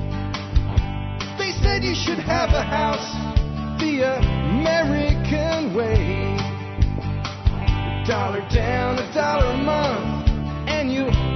They said you should have a house the American way. A dollar down, a dollar a month, and you